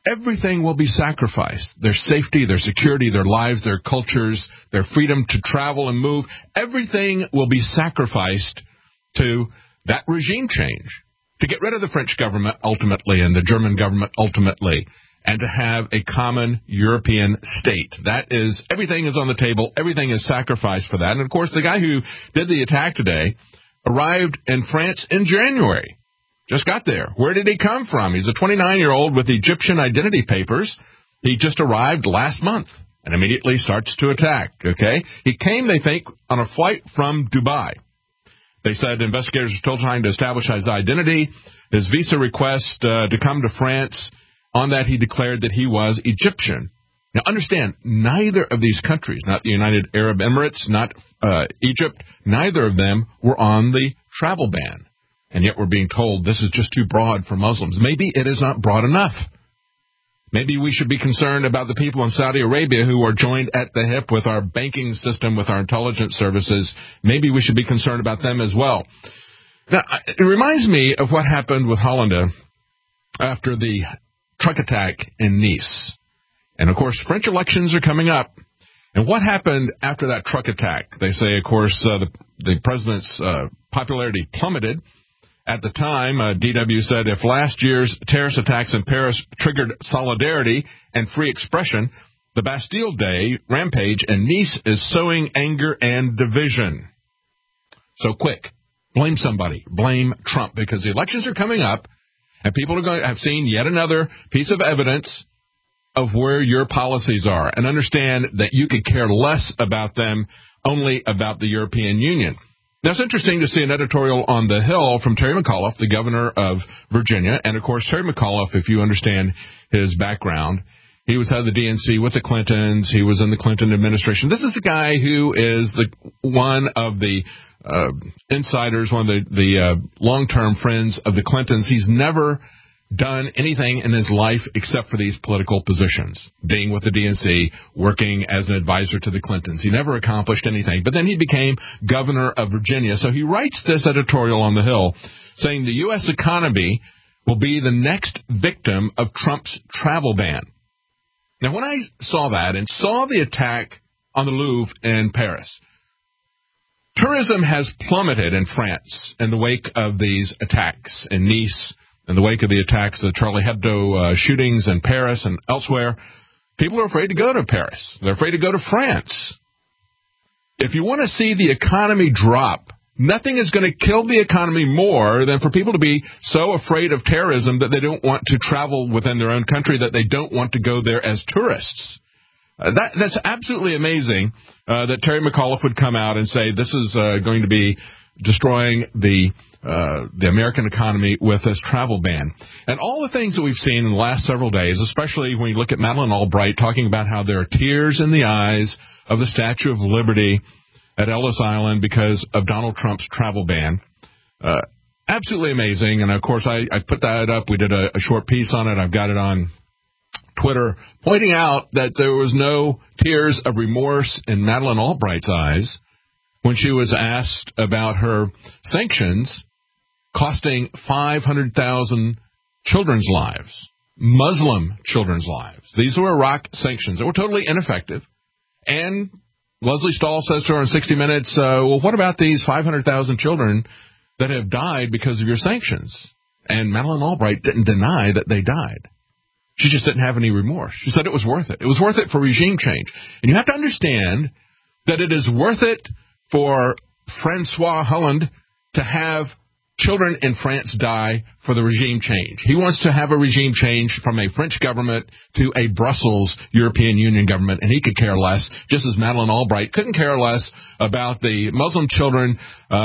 [SPEAKER 15] everything will be sacrificed. Their safety, their security, their lives, their cultures, their freedom to travel and move. Everything will be sacrificed to that regime change, to get rid of the French government ultimately and the German government ultimately, and to have a common European state. That is, everything is on the table. Everything is sacrificed for that. And, of course, the guy who did the attack today arrived in France in January. Just got there. Where did he come from? He's a 29-year-old with Egyptian identity papers. He just arrived last month and immediately starts to attack, okay? He came, they think, on a flight from Dubai. They said investigators are still trying to establish his identity, his visa request to come to France. On that, he declared that he was Egyptian. Now, understand, neither of these countries, not the United Arab Emirates, not Egypt, neither of them were on the travel ban. And yet we're being told this is just too broad for Muslims. Maybe it is not broad enough. Maybe we should be concerned about the people in Saudi Arabia who are joined at the hip with our banking system, with our intelligence services. Maybe we should be concerned about them as well. Now, it reminds me of what happened with Hollande after the truck attack in Nice. And, of course, French elections are coming up. And what happened after that truck attack? They say, of course, the president's popularity plummeted. At the time, DW said if last year's terrorist attacks in Paris triggered solidarity and free expression, the Bastille Day rampage in Nice is sowing anger and division. So quick, blame somebody. Blame Trump, because the elections are coming up, and people are going to have seen yet another piece of evidence of where your policies are, and understand that you could care less about them, only about the European Union. Now, it's interesting to see an editorial on The Hill from Terry McAuliffe, the governor of Virginia. And, of course, Terry McAuliffe, if you understand his background, he was head of the DNC with the Clintons. He was in the Clinton administration. This is a guy who is one of the insiders, one of the long-term friends of the Clintons. He's never done anything in his life except for these political positions, being with the DNC, working as an advisor to the Clintons. He never accomplished anything. But then he became governor of Virginia. So he writes this editorial on The Hill saying the U.S. economy will be the next victim of Trump's travel ban. Now, when I saw that and saw the attack on the Louvre in Paris, tourism has plummeted in France in the wake of these attacks in Nice, in the wake of the attacks, the Charlie Hebdo shootings in Paris and elsewhere. People are afraid to go to Paris. They're afraid to go to France. If you want to see the economy drop, nothing is going to kill the economy more than for people to be so afraid of terrorism that they don't want to travel within their own country, that they don't want to go there as tourists. That's absolutely amazing that Terry McAuliffe would come out and say this is going to be destroying the American economy with this travel ban. And all the things that we've seen in the last several days, especially when you look at Madeleine Albright talking about how there are tears in the eyes of the Statue of Liberty at Ellis Island because of Donald Trump's travel ban. Absolutely amazing. And, of course, I put that up. We did a short piece on it. I've got it on Twitter, pointing out that there was no tears of remorse in Madeleine Albright's eyes when she was asked about her sanctions costing 500,000 children's lives, Muslim children's lives. These were Iraq sanctions that were totally ineffective. And Leslie Stahl says to her in 60 Minutes, well, what about these 500,000 children that have died because of your sanctions? And Madeleine Albright didn't deny that they died. She just didn't have any remorse. She said it was worth it. It was worth it for regime change. And you have to understand that it is worth it for Francois Hollande to have children in France die for the regime change. He wants to have a regime change from a French government to a Brussels European Union government, and he could care less, just as Madeleine Albright couldn't care less about the Muslim children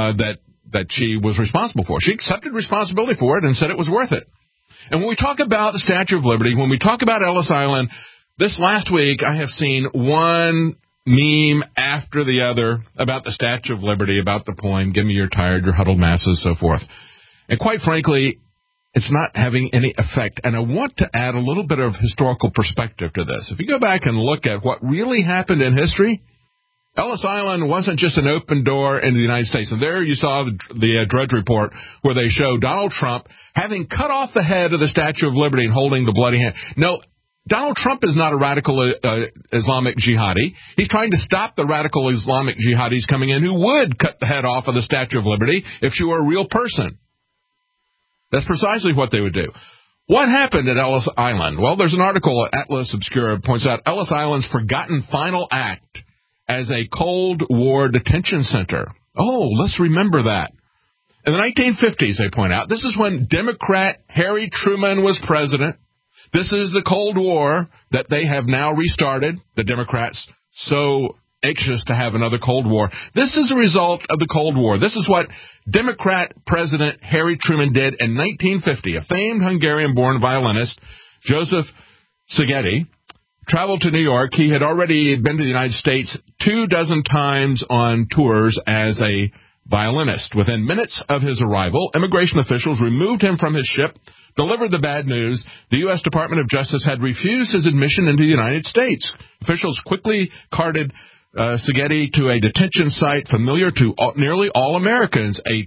[SPEAKER 15] that she was responsible for. She accepted responsibility for it and said it was worth it. And when we talk about the Statue of Liberty, when we talk about Ellis Island, this last week I have seen one meme after the other about the Statue of Liberty, about the poem, give me your tired, your huddled masses, so forth. And quite frankly, it's not having any effect. And I want to add a little bit of historical perspective to this. If you go back and look at what really happened in history, Ellis Island wasn't just an open door into the United States. And there you saw the Drudge Report where they show Donald Trump having cut off the head of the Statue of Liberty and holding the bloody hand. No, Donald Trump is not a radical Islamic jihadi. He's trying to stop the radical Islamic jihadis coming in who would cut the head off of the Statue of Liberty if she were a real person. That's precisely what they would do. What happened at Ellis Island? Well, there's an article at Atlas Obscura points out Ellis Island's forgotten final act as a Cold War detention center. Oh, let's remember that. In the 1950s, they point out, this is when Democrat Harry Truman was president. This is the Cold War that they have now restarted, the Democrats so anxious to have another Cold War. This is a result of the Cold War. This is what Democrat President Harry Truman did in 1950. A famed Hungarian-born violinist, Joseph Szigeti, traveled to New York. He had already been to the United States 24 times on tours as a violinist. Within minutes of his arrival, immigration officials removed him from his ship, delivered the bad news. The U.S. Department of Justice had refused his admission into the United States. Officials quickly carted Szigeti to a detention site familiar to nearly all Americans, a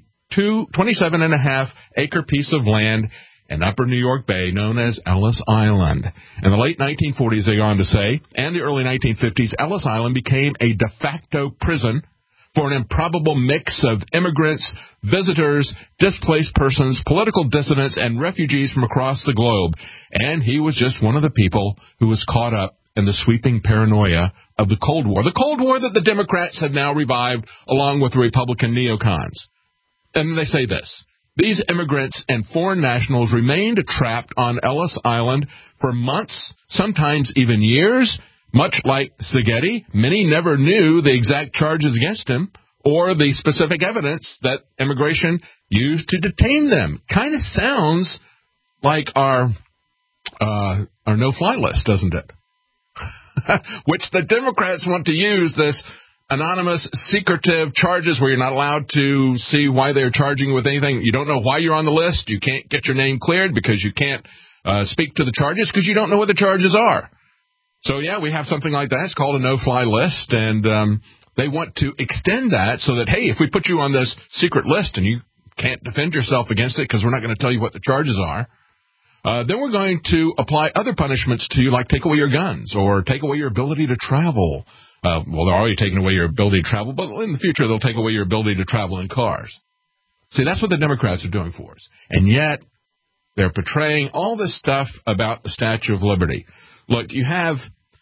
[SPEAKER 15] 27.5-acre piece of land in Upper New York Bay known as Ellis Island. In the late 1940s, they go on to say, and the early 1950s, Ellis Island became a de facto prison for an improbable mix of immigrants, visitors, displaced persons, political dissidents, and refugees from across the globe. And he was just one of the people who was caught up in the sweeping paranoia of the Cold War. The Cold War that the Democrats have now revived along with the Republican neocons. And they say this: these immigrants and foreign nationals remained trapped on Ellis Island for months, sometimes even years. Much like Szigeti, many never knew the exact charges against him or the specific evidence that immigration used to detain them. Kind of sounds like our no-fly list, doesn't it? Which the Democrats want to use, this anonymous, secretive charges where you're not allowed to see why they're charging you with anything. You don't know why you're on the list. You can't get your name cleared because you can't speak to the charges because you don't know what the charges are. So, yeah, we have something like that. It's called a no-fly list, and they want to extend that so that, hey, if we put you on this secret list and you can't defend yourself against it because we're not going to tell you what the charges are, then we're going to apply other punishments to you, like take away your guns or take away your ability to travel. Well, they're already taking away your ability to travel, but in the future they'll take away your ability to travel in cars. See, that's what the Democrats are doing for us. And yet they're portraying all this stuff about the Statue of Liberty. Look, you have,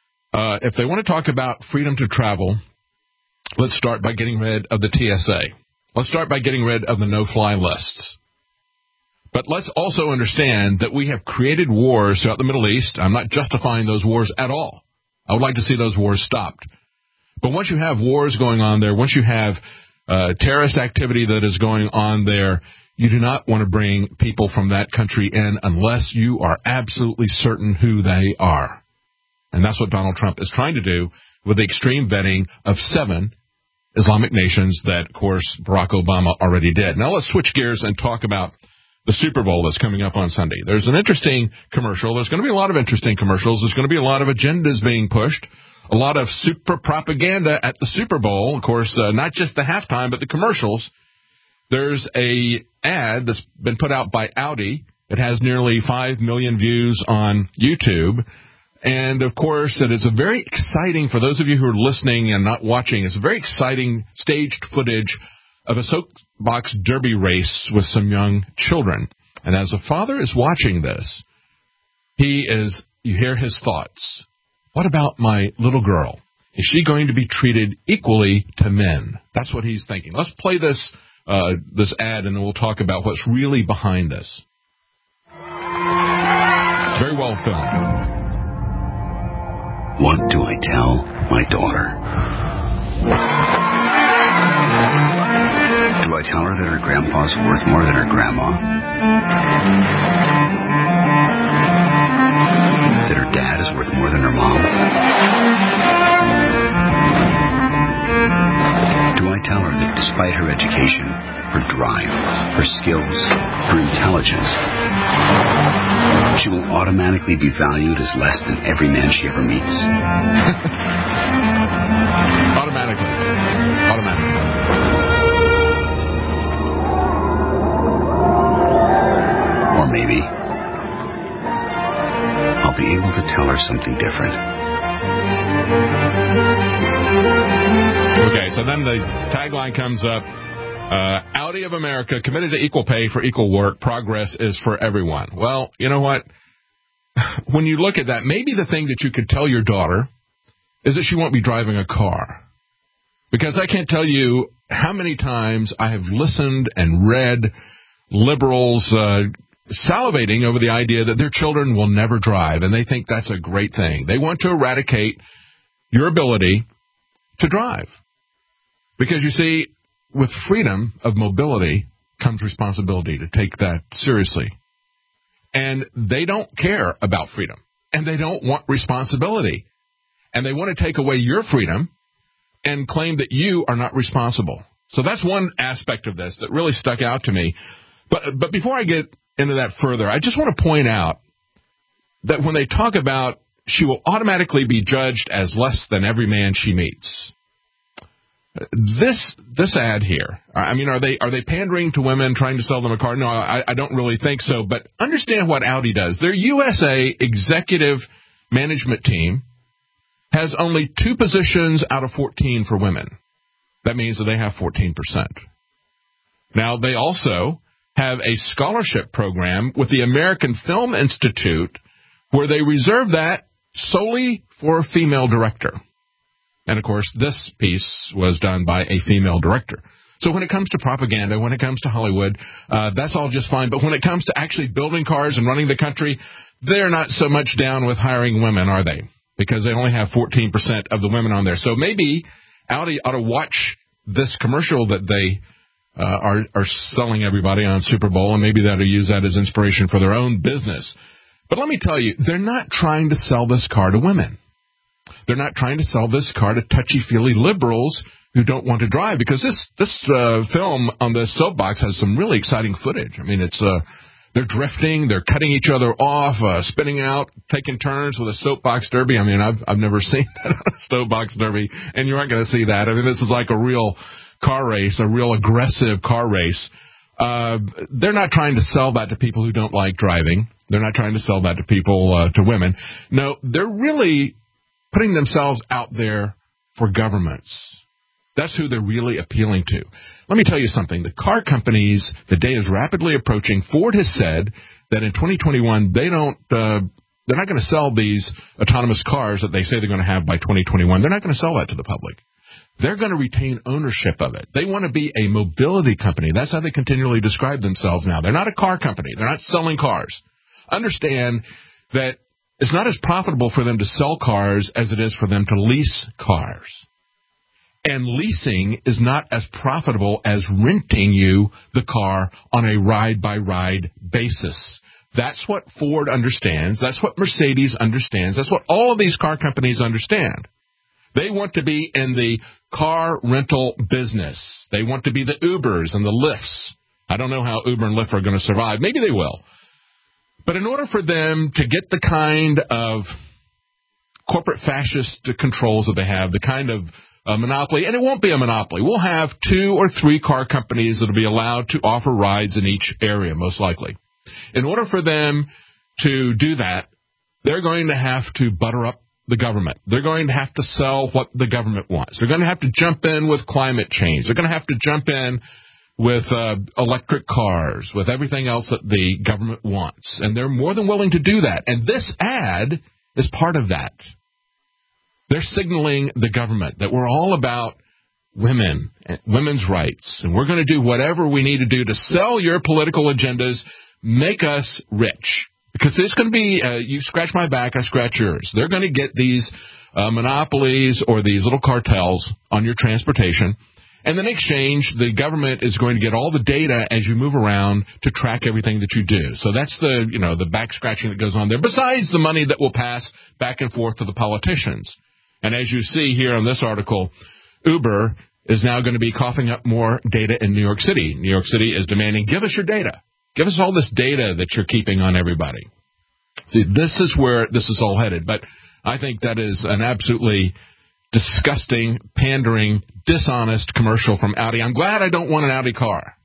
[SPEAKER 15] if they want to talk about freedom to travel, let's start by getting rid of the TSA. Let's start by getting rid of the no-fly lists. But let's also understand that we have created wars throughout the Middle East. I'm not justifying those wars at all. I would like to see those wars stopped. But once you have wars going on there, once you have terrorist activity that is going on there, you do not want to bring people from that country in unless you are absolutely certain who they are. And that's what Donald Trump is trying to do with the extreme vetting of 7 Islamic nations that, of course, Barack Obama already did. Now let's switch gears and talk about the Super Bowl that's coming up on Sunday. There's an interesting commercial. There's going to be a lot of interesting commercials. There's going to be a lot of agendas being pushed, a lot of super propaganda at the Super Bowl. Of course, not just the halftime, but the commercials. There's a ad that's been put out by Audi. It has nearly 5 million views on YouTube. And, of course, it is a very exciting, for those of you who are listening and not watching, it's a very exciting staged footage of a soapbox derby race with some young children. And as a father is watching this, you hear his thoughts. What about my little girl? Is she going to be treated equally to men? That's what he's thinking. Let's play this ad, and then we'll talk about what's really behind this. Very well filmed.
[SPEAKER 1] What do I tell my daughter? Do I tell her that her grandpa's worth more than her grandma? That her dad is worth more than her mom? Do I tell her that despite her education, her drive, her skills, her intelligence, she will automatically be valued as less than every man she ever meets?
[SPEAKER 15] Automatically.
[SPEAKER 1] Or maybe I'll be able to tell her something different.
[SPEAKER 15] Okay, so then the tagline comes up. Audi of America, committed to equal pay for equal work. Progress is for everyone. Well, you know what? When you look at that, maybe the thing that you could tell your daughter is that she won't be driving a car. Because I can't tell you how many times I have listened and read liberals salivating over the idea that their children will never drive, and they think that's a great thing. They want to eradicate your ability to drive. Because, you see, with freedom of mobility comes responsibility to take that seriously. And they don't care about freedom. And they don't want responsibility. And they want to take away your freedom and claim that you are not responsible. So that's one aspect of this that really stuck out to me. But before I get into that further, I just want to point out that when they talk about she will automatically be judged as less than every man she meets. This ad here, I mean, are they pandering to women, trying to sell them a car? No, I don't really think so. But understand what Audi does. Their USA executive management team has only 2 positions out of 14 for women. That means that they have 14%. Now, they also have a scholarship program with the American Film Institute where they reserve that solely for a female director. And, of course, this piece was done by a female director. So when it comes to propaganda, when it comes to Hollywood, that's all just fine. But when it comes to actually building cars and running the country, they're not so much down with hiring women, are they? Because they only have 14% of the women on there. So maybe Audi ought to watch this commercial that they are selling everybody on Super Bowl, and maybe they'll use that as inspiration for their own business. But let me tell you, they're not trying to sell this car to women. They're not trying to sell this car to touchy-feely liberals who don't want to drive, because this film on the soapbox has some really exciting footage. I mean, they're drifting, they're cutting each other off, spinning out, taking turns with a soapbox derby. I mean, I've never seen that on a soapbox derby, and you aren't going to see that. I mean, this is like a real car race, a real aggressive car race. They're not trying to sell that to people who don't like driving. They're not trying to sell that to people, to women. No, they're really putting themselves out there for governments. That's who they're really appealing to. Let me tell you something. The car companies, the day is rapidly approaching. Ford has said that in 2021, they're not going to sell these autonomous cars that they say they're going to have by 2021. They're not going to sell that to the public. They're going to retain ownership of it. They want to be a mobility company. That's how they continually describe themselves now. They're not a car company. They're not selling cars. Understand that it's not as profitable for them to sell cars as it is for them to lease cars. And leasing is not as profitable as renting you the car on a ride-by-ride basis. That's what Ford understands. That's what Mercedes understands. That's what all of these car companies understand. They want to be in the car rental business. They want to be the Ubers and the Lyfts. I don't know how Uber and Lyft are going to survive. Maybe they will. But in order for them to get the kind of corporate fascist controls that they have, the kind of monopoly, and it won't be a monopoly. We'll have 2 or 3 car companies that will be allowed to offer rides in each area, most likely. In order for them to do that, they're going to have to butter up the government. They're going to have to sell what the government wants. They're going to have to jump in with climate change. They're going to have to jump in with electric cars, with everything else that the government wants. And they're more than willing to do that. And this ad is part of that. They're signaling the government that we're all about women, women's rights, and we're going to do whatever we need to do to sell your political agendas, make us rich. Because it's going to be, you scratch my back, I scratch yours. They're going to get these monopolies or these little cartels on your transportation. And in exchange, the government is going to get all the data as you move around to track everything that you do. So that's the back scratching that goes on there, besides the money that will pass back and forth to the politicians. And as you see here on this article, Uber is now going to be coughing up more data in New York City. New York City is demanding, give us your data. Give us all this data that you're keeping on everybody. See, this is where this is all headed. But I think that is an absolutely disgusting, pandering, dishonest commercial from Audi. I'm glad I don't want an Audi car.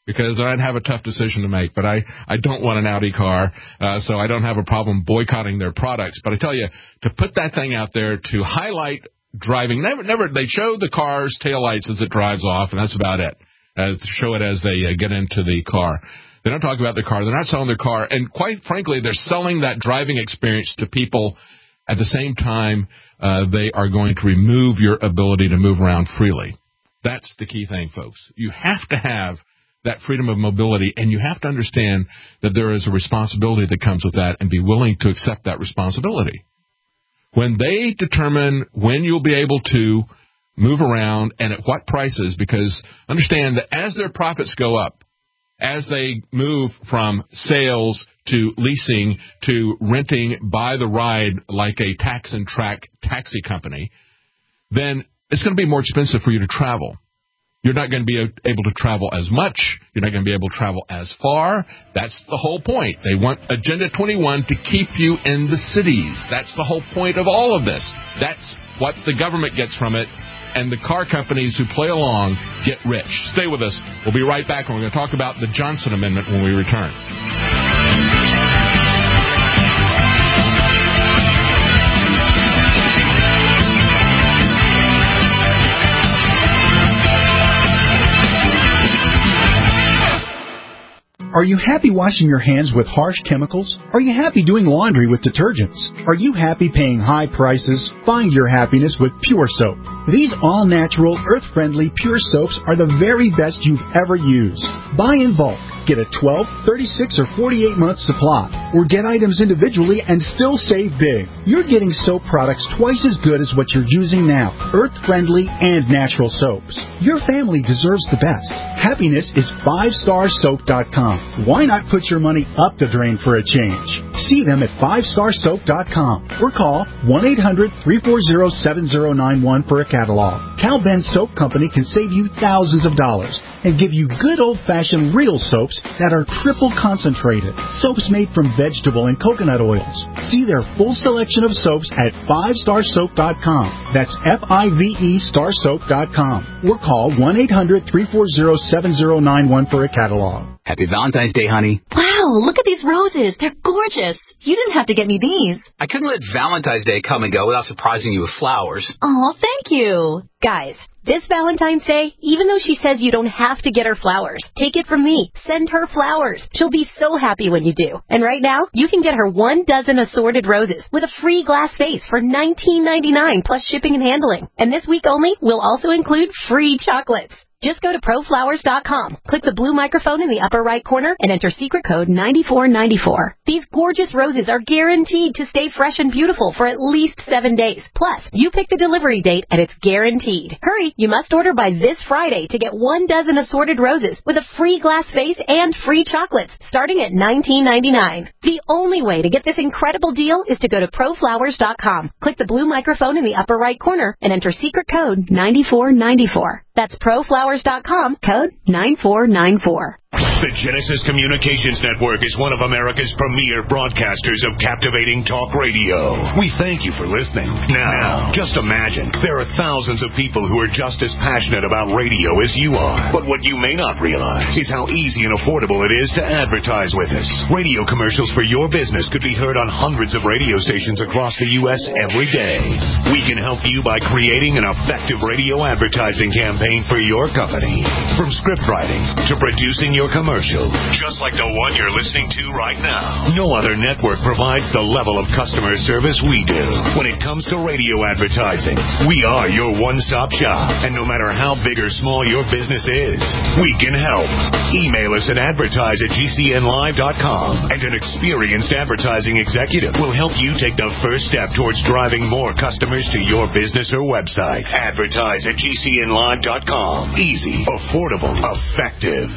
[SPEAKER 15] because I'd have a tough decision to make. But I don't want an Audi car, so I don't have a problem boycotting their products. But I tell you, to put that thing out there to highlight driving, never they show the car's taillights as it drives off, and that's about it. Show it as they get into the car. They don't talk about the car. They're not selling their car. And quite frankly, they're selling that driving experience to people. At the same time, they are going to remove your ability to move around freely. That's the key thing, folks. You have to have that freedom of mobility, and you have to understand that there is a responsibility that comes with that and be willing to accept that responsibility. When they determine when you'll be able to move around and at what prices, because understand that as their profits go up, as they move from sales to leasing to renting by the ride like a tax and track taxi company, then it's going to be more expensive for you to travel. You're not going to be able to travel as much. You're not going to be able to travel as far. That's the whole point. They want Agenda 21 to keep you in the cities. That's the whole point of all of this. That's what the government gets from it. And the car companies who play along get rich. Stay with us. We'll be right back, and we're going to talk about the Johnson Amendment when we return.
[SPEAKER 6] Are you happy washing your hands with harsh chemicals? Are you happy doing laundry with detergents? Are you happy paying high prices? Find your happiness with Pure Soap. These all-natural, earth-friendly Pure Soaps are the very best you've ever used. Buy in bulk. Get a 12, 36, or 48-month supply. Or get items individually and still save big. You're getting soap products twice as good as what you're using now. Earth-friendly and natural soaps. Your family deserves the best. Happiness is 5starsoap.com. Why not put your money up the drain for a change? See them at 5starsoap.com or call 1-800-340-7091 for a catalog. Cal Ben Soap Company can save you thousands of dollars and give you good old-fashioned real soaps that are triple concentrated. Soaps made from vegetable and coconut oils. See their full selection of soaps at 5starsoap.com. That's F-I-V-E starsoap.com. Or call 1-800-340-7091 for a catalog.
[SPEAKER 1] Happy Valentine's Day, honey.
[SPEAKER 4] Wow, look at these roses. They're gorgeous. You didn't have to get me these.
[SPEAKER 1] I couldn't let Valentine's Day come and go without surprising you with flowers.
[SPEAKER 4] Oh, thank you.
[SPEAKER 16] Guys, this Valentine's Day, even though she says you don't have to get her flowers, take it from me. Send her flowers. She'll be so happy when you do. And right now, you can get her 1 dozen assorted roses with a free glass vase for $19.99 plus shipping and handling. And this week only, we'll also include free chocolates. Just go to proflowers.com, click the blue microphone in the upper right corner, and enter secret code 9494. These gorgeous roses are guaranteed to stay fresh and beautiful for at least 7 days. Plus, you pick the delivery date, and it's guaranteed. Hurry, you must order by this Friday to get 1 dozen assorted roses with a free glass vase and free chocolates, starting at $19.99. The only way to get this incredible deal is to go to proflowers.com, click the blue microphone in the upper right corner, and enter secret code 9494. That's proflowers.com, code 9494.
[SPEAKER 5] The Genesis Communications Network is one of America's premier broadcasters of captivating talk radio. We thank you for listening. Now, just imagine, there are thousands of people who are just as passionate about radio as you are. But what you may not realize is how easy and affordable it is to advertise with us. Radio commercials for your business could be heard on hundreds of radio stations across the U.S. every day. We can help you by creating an effective radio advertising campaign for your company. From script writing to producing your commercial, just like the one you're listening to right now. No other network provides the level of customer service we do. When it comes to radio advertising, we are your one-stop shop. And no matter how big or small your business is, we can help. Email us at advertise@gcnlive.com, and an experienced advertising executive will help you take the first step towards driving more customers to your business or website. Advertise@gcnlive.com. Easy, affordable, effective.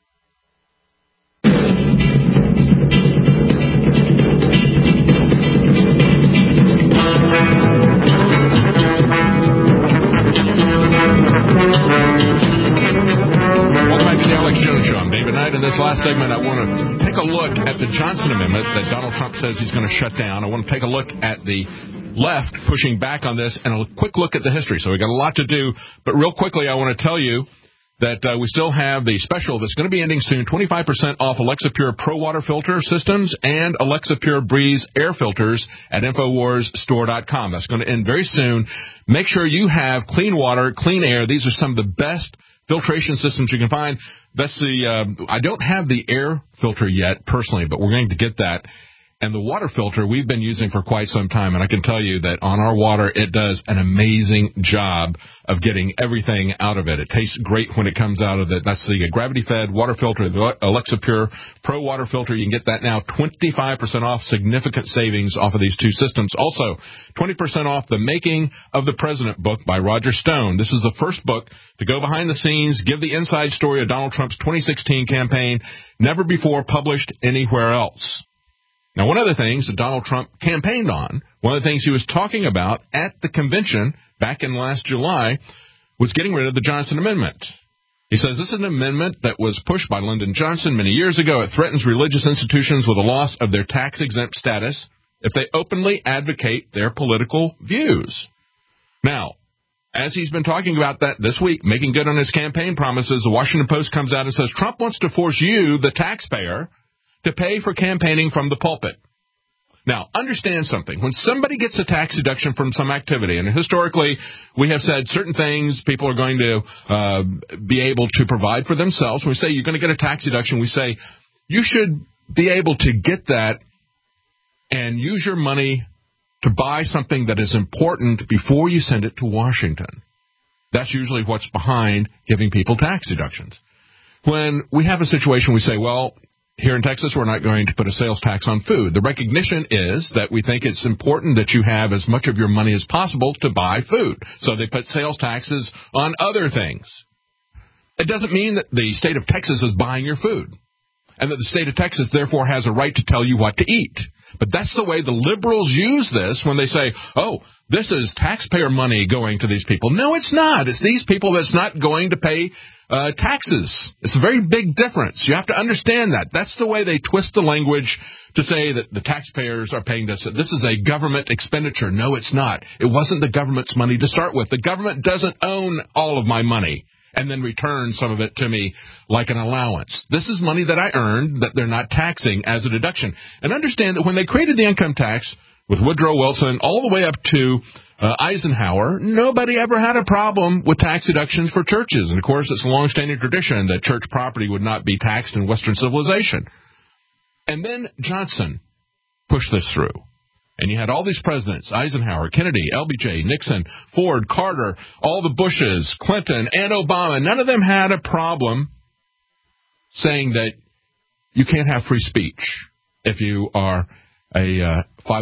[SPEAKER 15] In this last segment, I want to take a look at the Johnson Amendment that Donald Trump says he's going to shut down. I want to take a look at the left pushing back on this and a quick look at the history. So we got a lot to do, but real quickly, I want to tell you that we still have the special that's going to be ending soon, 25% off Alexa Pure Pro Water Filter Systems and Alexa Pure Breeze Air Filters at InfoWarsStore.com. That's going to end very soon. Make sure you have clean water, clean air. These are some of the best filtration systems you can find. That's I don't have the air filter yet personally, but we're going to get that. And the water filter we've been using for quite some time, and I can tell you that on our water, it does an amazing job of getting everything out of it. It tastes great when it comes out of it. That's the gravity-fed water filter, the Alexa Pure Pro Water Filter. You can get that now, 25% off, significant savings off of these two systems. Also, 20% off The Making of the President book by Roger Stone. This is the first book to go behind the scenes, give the inside story of Donald Trump's 2016 campaign, never before published anywhere else. Now, one of the things that Donald Trump campaigned on, one of the things he was talking about at the convention back in last July, was getting rid of the Johnson Amendment. He says this is an amendment that was pushed by Lyndon Johnson many years ago. It threatens religious institutions with a loss of their tax-exempt status if they openly advocate their political views. Now, as he's been talking about that this week, making good on his campaign promises, the Washington Post comes out and says Trump wants to force you, the taxpayer, to pay for campaigning from the pulpit. Now, understand something. When somebody gets a tax deduction from some activity, and historically we have said certain things people are going to be able to provide for themselves. When we say you're going to get a tax deduction, we say you should be able to get that and use your money to buy something that is important before you send it to Washington. That's usually what's behind giving people tax deductions. When we have a situation, we say, well, here in Texas, we're not going to put a sales tax on food. The recognition is that we think it's important that you have as much of your money as possible to buy food. So they put sales taxes on other things. It doesn't mean that the state of Texas is buying your food and that the state of Texas, therefore, has a right to tell you what to eat. But that's the way the liberals use this when they say, oh, this is taxpayer money going to these people. No, it's not. It's these people that's not going to pay taxes. It's a very big difference. You have to understand that. That's the way they twist the language to say that the taxpayers are paying this. This is a government expenditure. No, it's not. It wasn't the government's money to start with. The government doesn't own all of my money and then return some of it to me like an allowance. This is money that I earned that they're not taxing as a deduction. And understand that when they created the income tax with Woodrow Wilson all the way up to Eisenhower, nobody ever had a problem with tax deductions for churches. And, of course, it's a long-standing tradition that church property would not be taxed in Western civilization. And then Johnson pushed this through. And you had all these presidents, Eisenhower, Kennedy, LBJ, Nixon, Ford, Carter, all the Bushes, Clinton, and Obama. None of them had a problem saying that you can't have free speech if you are a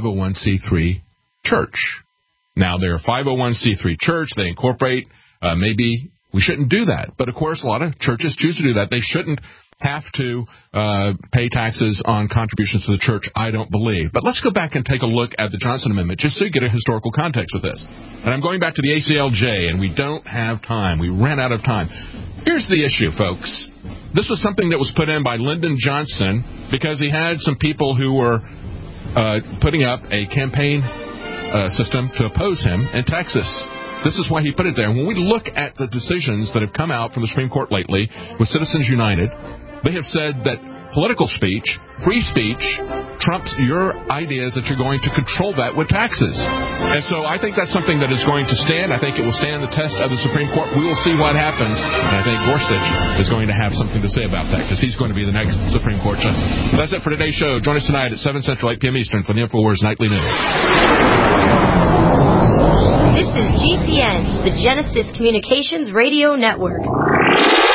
[SPEAKER 15] 501c3 church. Now, they're a 501c3 church. They incorporate, maybe we shouldn't do that. But, of course, a lot of churches choose to do that. They shouldn't have to pay taxes on contributions to the church, I don't believe. But let's go back and take a look at the Johnson Amendment, just so you get a historical context with this. And I'm going back to the ACLJ, and we don't have time. We ran out of time. Here's the issue, folks. This was something that was put in by Lyndon Johnson because he had some people who were putting up a campaign system to oppose him in Texas. This is why he put it there. And when we look at the decisions that have come out from the Supreme Court lately with Citizens United, they have said that political speech, free speech, trumps your ideas that you're going to control that with taxes. And so I think that's something that is going to stand. I think it will stand the test of the Supreme Court. We will see what happens. And I think Gorsuch is going to have something to say about that because he's going to be the next Supreme Court justice. That's it for today's show. Join us tonight at 7 Central, 8 p.m. Eastern for the InfoWars Nightly News.
[SPEAKER 7] This is GCN, the Genesis Communications Radio Network.